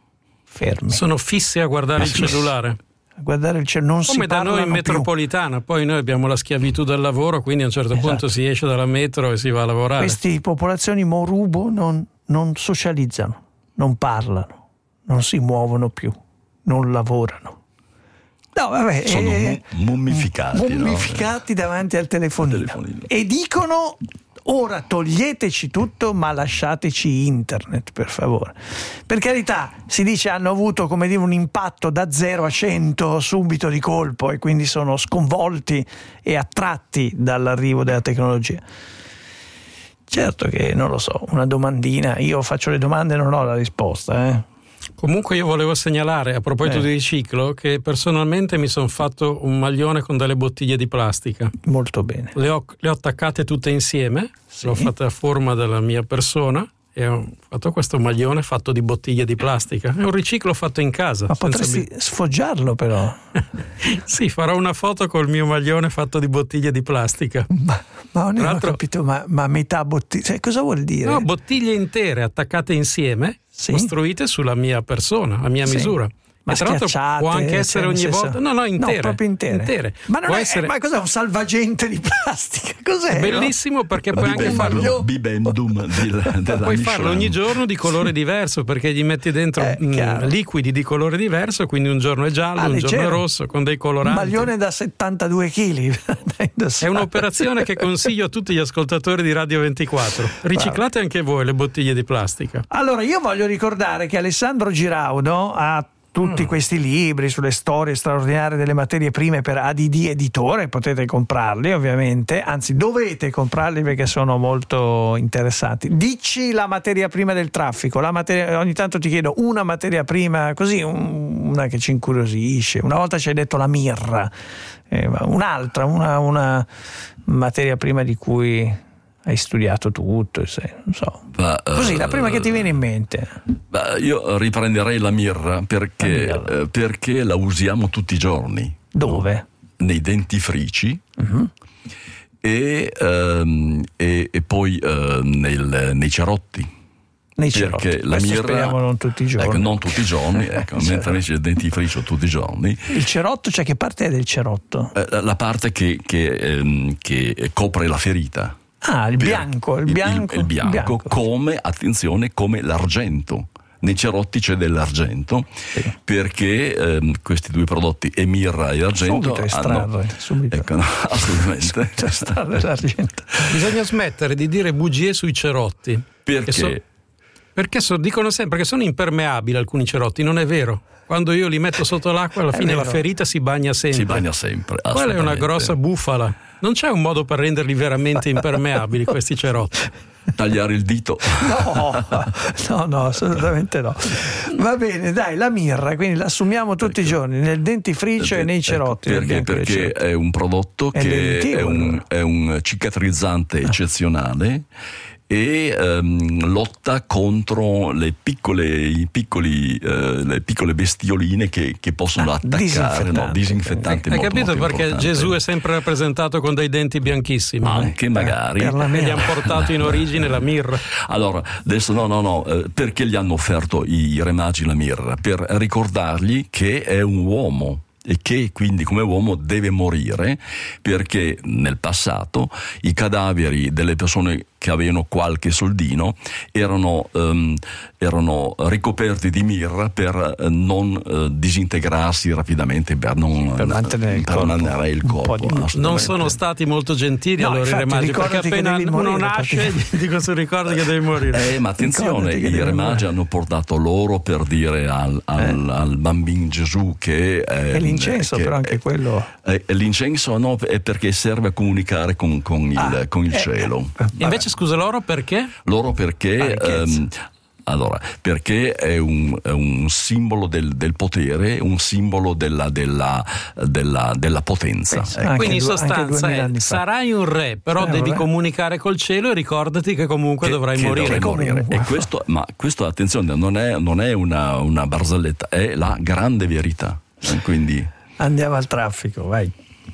fermi. Sono fissi a guardare il cellulare. A guardare il cellulare, non Come si da noi parlano in metropolitana, poi noi abbiamo la schiavitù del lavoro, quindi a un certo Esatto. punto si esce dalla metro e si va a più. lavorare. Queste popolazioni morubo non, non socializzano, non parlano, non si muovono più, non lavorano. No, vabbè, Sono eh, mu- mummificati, no? mummificati davanti al telefonino. telefonino. E dicono: ora toglieteci tutto, ma lasciateci internet, per favore. Per carità, si dice hanno avuto, come dire, un impatto da zero a cento subito di colpo e quindi sono sconvolti e attratti dall'arrivo della tecnologia. Certo che non lo so, una domandina, io faccio le domande e non ho la risposta, eh. Comunque io volevo segnalare, a proposito Eh. di riciclo, che personalmente mi sono fatto un maglione con delle bottiglie di plastica. Molto bene. Le ho, le ho attaccate tutte insieme, le ho fatte a forma della mia persona e ho fatto questo maglione fatto di bottiglie di plastica. È un riciclo fatto in casa. Ma potresti bi- sfoggiarlo però. Sì, farò una foto col mio maglione fatto di bottiglie di plastica. Ma, ma non ho l'altro- capito, ma, ma metà bottiglia, cioè, cosa vuol dire? No, bottiglie intere attaccate insieme, Sì. costruite sulla mia persona, a mia Sì. misura. Ma E tra l'altro schiacciate, può anche cioè, essere nel ogni senso- volta. No, no, intere. No, proprio intere. Ma, non Può è, essere ma cos'è un salvagente di plastica? Cos'è? bellissimo perché puoi anche farlo. Bibendum di- della Puoi Michelin. farlo ogni giorno di colore diverso perché gli metti dentro Eh, mh, chiaro. liquidi di colore diverso, quindi un giorno è giallo, Ah, un giorno è leggero. rosso con dei Un coloranti. maglione da settantadue chili. È un'operazione che consiglio a tutti gli ascoltatori di Radio ventiquattro. Riciclate anche voi le bottiglie di plastica. Allora, io voglio ricordare che Alessandro Giraudo ha tutti questi libri sulle storie straordinarie delle materie prime per A D D Editore, potete comprarli ovviamente, anzi dovete comprarli perché sono molto interessanti. Dici la materia prima del traffico, la materia, ogni tanto ti chiedo una materia prima così, un- una che ci incuriosisce. Una volta ci hai detto la mirra, eh, ma un'altra, una, una materia prima di cui hai studiato tutto, sai, non so. Ma, Così, la eh, prima che ti viene in mente. Beh, io riprenderei la mirra perché, eh, perché la usiamo tutti i giorni. Dove? Nei dentifrici e, ehm, e, e poi eh, nel- nei cerotti. Nei Perché cerotti. la Questo mirra, speriamo non tutti i giorni. ecco, non tutti i giorni, ecco, Certo. mentre invece il dentifricio tutti i giorni. Il cerotto, cioè che parte è del cerotto? Eh, la parte che, che, ehm, che copre la ferita. Ah, il Per- bianco, il bianco. il bianco, bianco. come, attenzione, come l'argento. Nei cerotti c'è dell'argento perché ehm, questi due prodotti, e mirra e argento, Subito estrarre, hanno, subito. ecco, no, assolutamente. Estrarre l'argento. Bisogna smettere di dire bugie sui cerotti. Perché? Che so- perché so- dicono sempre che sono impermeabili alcuni cerotti, non è vero. Quando io li metto sotto l'acqua, alla È fine vero. la ferita si bagna sempre. Si bagna sempre. Quella è una assolutamente. grossa bufala. Non c'è un modo per renderli veramente impermeabili questi cerotti. Tagliare il dito. No, no, no, assolutamente no. Va bene, dai, la mirra, quindi la assumiamo tutti i giorni nel dentifricio e nei cerotti. nel Perché, bianco dei perché cerotti. è un prodotto È che lentilo, è un, allora. è un cicatrizzante eccezionale e ehm, lotta contro le piccole, i piccoli, eh, le piccole bestioline che, che possono Ah, attaccare. disinfettante. No, disinfettanti Hai molto, capito molto perché importante. Gesù è sempre rappresentato con dei denti bianchissimi? no? Anche magari. per la Perché gli mirra. hanno portato in origine la mirra. Allora, adesso no, no, no, eh, perché gli hanno offerto i re magi la mirra? Per ricordargli che è un uomo e che quindi come uomo deve morire, perché nel passato i cadaveri delle persone che avevano qualche soldino erano, ehm, erano ricoperti di mirra per eh, non eh, disintegrarsi rapidamente, per non Per mantenere il per corpo. mantenere il Un po' corpo. di- assolutamente. Non sono stati molto gentili No, allora i re infatti, magi, perché ricordati che appena devi uno morire, nasce praticamente. gli dico, si ricorda che devi morire. Eh, ma attenzione, Ricordati che i devi re magi morire. hanno portato loro per dire al, al, al bambino Gesù che è, E l'incenso, che però anche è- quello. è- è l'incenso no, è perché serve a comunicare con, con il, Ah, con il eh, cielo. Invece scusa loro perché? Loro perché Ah, ricchezza. ehm, allora, perché è un, è un simbolo del, del potere, un simbolo della, della, della, della potenza. Pensa, Ecco. anche Quindi in due- anche sostanza duemila è, anni fa. sarai un re, però Eh, devi vabbè. comunicare col cielo e ricordati che comunque Che- dovrai che morire. dovrai morire. Comunque. E questo, ma questo, attenzione, non è, non è una, una barzelletta, è la grande verità. Quindi Andiamo al traffico, vai.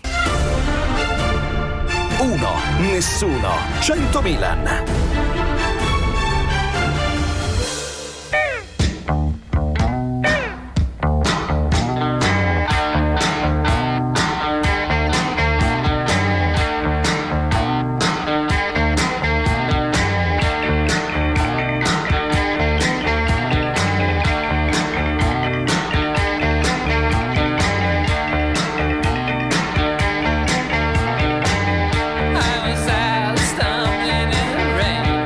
Uno, nessuno, cento Milan. I was out stumbling in the rain.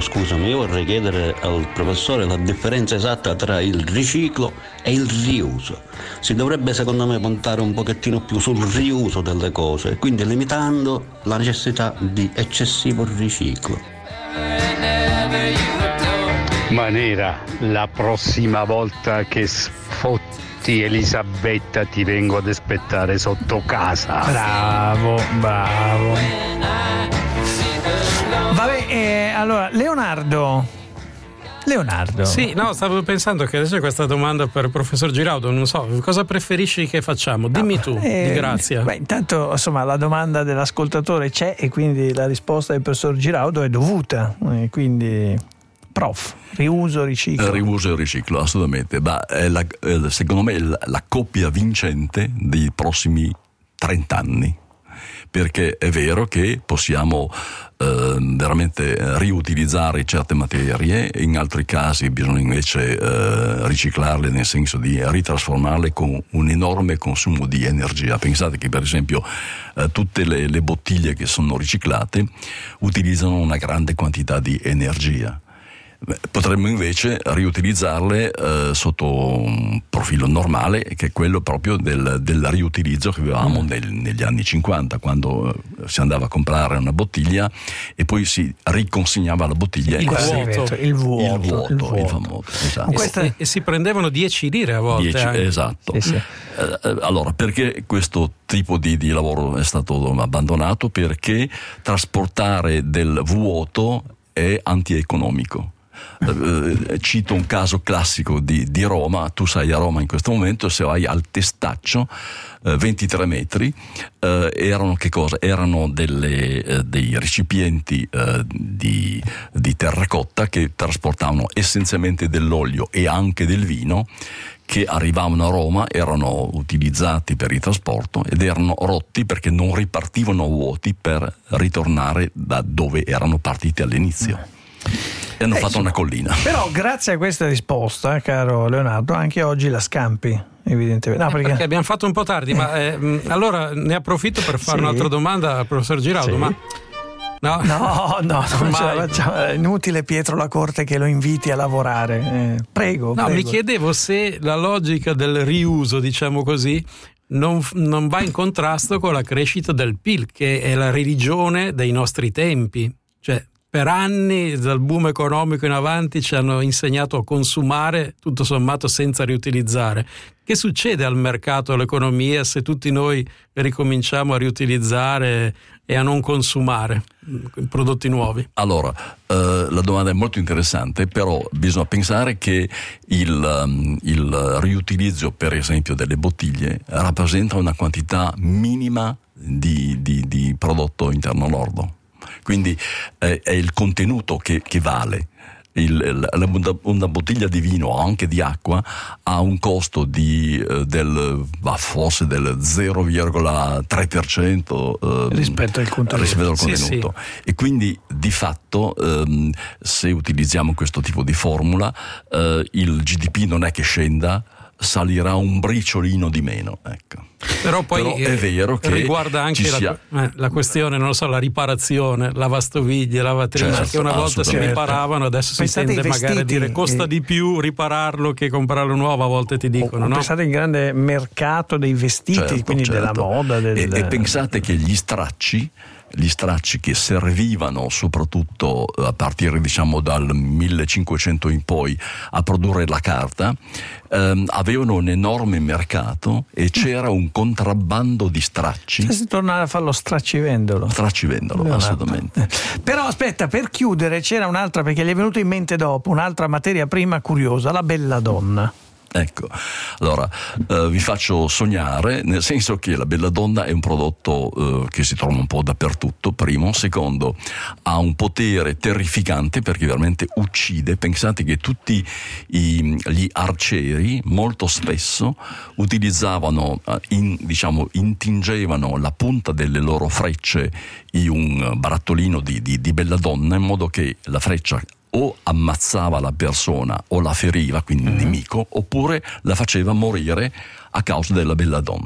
scusami, io vorrei chiedere al professore la differenza esatta tra il riciclo e il riuso. Si dovrebbe secondo me puntare un pochettino più sul riuso delle cose, quindi limitando la necessità di eccessivo riciclo. Manera, la prossima volta che sfotti Elisabetta ti vengo ad aspettare sotto casa. Bravo, bravo. Vabbè, eh, allora, Leonardo. Leonardo. Sì, no, stavo pensando che adesso c'è questa domanda per il professor Giraudo, non so, cosa preferisci che facciamo? Dimmi tu, Eh, di grazia. Beh, intanto, insomma, la domanda dell'ascoltatore c'è e quindi la risposta del professor Giraudo è dovuta. Eh, quindi, prof, riuso, riciclo. Eh, riuso e riciclo, assolutamente. Ma è la, è, secondo me è la, la coppia vincente dei prossimi trenta anni. Perché è vero che possiamo eh, veramente riutilizzare certe materie, in altri casi bisogna invece eh, riciclarle, nel senso di ritrasformarle con un enorme consumo di energia. Pensate che per esempio eh, tutte le, le bottiglie che sono riciclate utilizzano una grande quantità di energia. Potremmo invece riutilizzarle eh, sotto un profilo normale, che è quello proprio del, del riutilizzo che avevamo mm. nel, negli anni cinquanta, quando eh, si andava a comprare una bottiglia e poi si riconsegnava la bottiglia. Il vuoto. Il vuoto. Il vuoto, il vuoto. il famoso. Esatto. E, e, e si prendevano dieci lire a volte. dieci, anche. Esatto. Sì, sì. Eh, allora, perché questo tipo di, di lavoro è stato abbandonato? Perché trasportare del vuoto è antieconomico. Eh, cito un caso classico di, di Roma. Tu sei a Roma in questo momento, se vai al Testaccio, eh, ventitré metri, eh, erano che cosa? Erano delle, eh, dei recipienti eh, di, di terracotta che trasportavano essenzialmente dell'olio e anche del vino, che arrivavano a Roma, erano utilizzati per il trasporto ed erano rotti perché non ripartivano vuoti per ritornare da dove erano partiti all'inizio. E hanno Eh, fatto insomma, una collina. Però grazie a questa risposta, caro Leonardo, anche oggi la scampi, evidentemente. No, Eh, perché... perché abbiamo fatto un po' tardi, ma eh, mh, allora ne approfitto per fare Sì. un'altra domanda al professor Giraudo. Sì. Ma no, No, no, non ce la Ormai- facciamo. È inutile Pietro La Corte che lo inviti a lavorare. Eh, prego, No, prego. mi chiedevo se la logica del riuso, diciamo così, non, non va in contrasto con la crescita del P I L, che è la religione dei nostri tempi. Cioè, per anni, dal boom economico in avanti, ci hanno insegnato a consumare, tutto sommato senza riutilizzare. Che succede al mercato, all'economia, se tutti noi ricominciamo a riutilizzare e a non consumare prodotti nuovi? Allora, eh, la domanda è molto interessante, però bisogna pensare che il, um, il riutilizzo, per esempio, delle bottiglie rappresenta una quantità minima di, di, di prodotto interno lordo. Quindi eh, è il contenuto che, che vale. Il, la, una bottiglia di vino o anche di acqua ha un costo di, eh, del, bah, forse del zero virgola tre per cento eh, rispetto al contenuto. rispetto al Sì, contenuto. E quindi di fatto ehm, se utilizziamo questo tipo di formula eh, il G D P non è che scenda, salirà un briciolino di meno, ecco. Però poi Però è vero che riguarda anche ci la, sia- eh, la questione, non lo so, la riparazione, lavastoviglie, lavatrici, Certo, che una volta si assolutamente. riparavano, adesso Pensate si tende ai magari a vestiti, dire costa eh. di più ripararlo che comprarlo nuovo, a volte ti dicono, no? Pensate al grande mercato dei vestiti, Certo, quindi certo. della moda. Del... E, e pensate che gli stracci, gli stracci che servivano soprattutto a partire diciamo dal millecinquecento in poi a produrre la carta, ehm, avevano un enorme mercato e c'era un contrabbando di stracci. Cioè, si torna a farlo straccivendolo. Straccivendolo, Leonardo. assolutamente. Però aspetta, per chiudere c'era un'altra, perché gli è venuto in mente dopo, un'altra materia prima curiosa, la belladonna. Ecco, allora eh, vi faccio sognare, nel senso che la belladonna è un prodotto eh, che si trova un po' dappertutto, primo. Secondo, ha un potere terrificante perché veramente uccide. Pensate che tutti i, gli arcieri molto spesso utilizzavano, eh, in, diciamo, intingevano la punta delle loro frecce in un barattolino di, di, di belladonna, in modo che la freccia o ammazzava la persona o la feriva, quindi il nemico, oppure la faceva morire a causa della belladonna.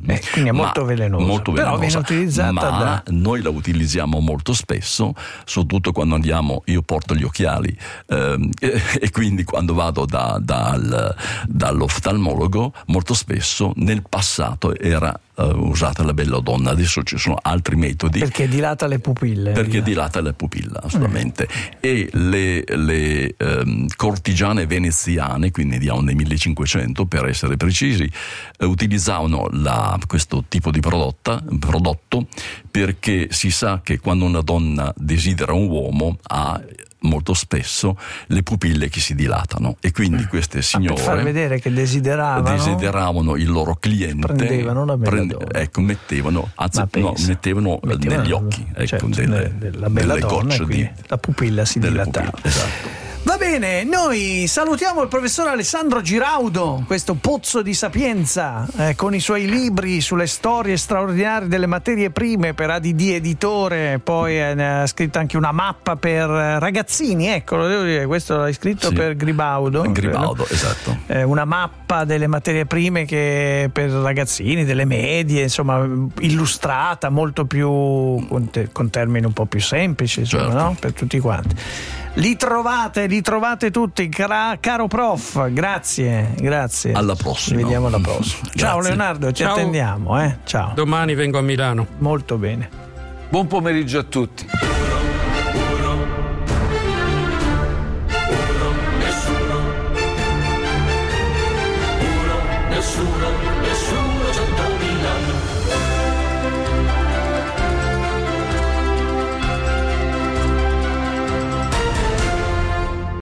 Eh, quindi è molto Ma- velenosa. molto Però velenosa. viene utilizzata Ma da... noi la utilizziamo molto spesso, soprattutto quando andiamo, io porto gli occhiali ehm, e, e quindi quando vado da, dal, dall'oftalmologo molto spesso nel passato era eh, usata la belladonna, adesso ci sono altri metodi. Perché dilata le pupille. Perché dilata la pupilla, assolutamente. Mm. E le, le ehm, cortigiane veneziane, quindi diamo nel millecinquecento per essere precisi, eh, utilizzavano la, questo tipo di prodotta, prodotto perché si sa che quando una donna desidera un uomo ha molto spesso le pupille che si dilatano e quindi queste signore per far vedere che desideravano desideravano il loro cliente, prendevano la prende- belladonna. ecco, mettevano, anzi, Ma no, pensa. mettevano, Mettevano- negli occhi, ecco, certo, delle, della bella delle donna, gocce e quindi di la pupilla si delle dilatava. pupille, esatto. Va bene, noi salutiamo il professor Alessandro Giraudo, questo pozzo di sapienza, eh, con i suoi libri sulle storie straordinarie delle materie prime per A D D Editore, poi eh, ne ha scritto anche una mappa per eh, ragazzini, ecco, lo devo dire, questo l'hai scritto Sì. per Gribaudo. Gribaudo, credo. esatto. Eh, una mappa delle materie prime che per ragazzini, delle medie, insomma, illustrata, molto più con, te- con termini un po' più semplici, insomma, Certo. no? Per tutti quanti. Li trovate, li trovate tutti, cara- caro prof, grazie, grazie. Alla prossima. Ci vediamo alla prossima. Ciao Grazie. Leonardo, ci Ciao. attendiamo, eh? Ciao. Domani vengo a Milano. Molto bene. Buon pomeriggio a tutti.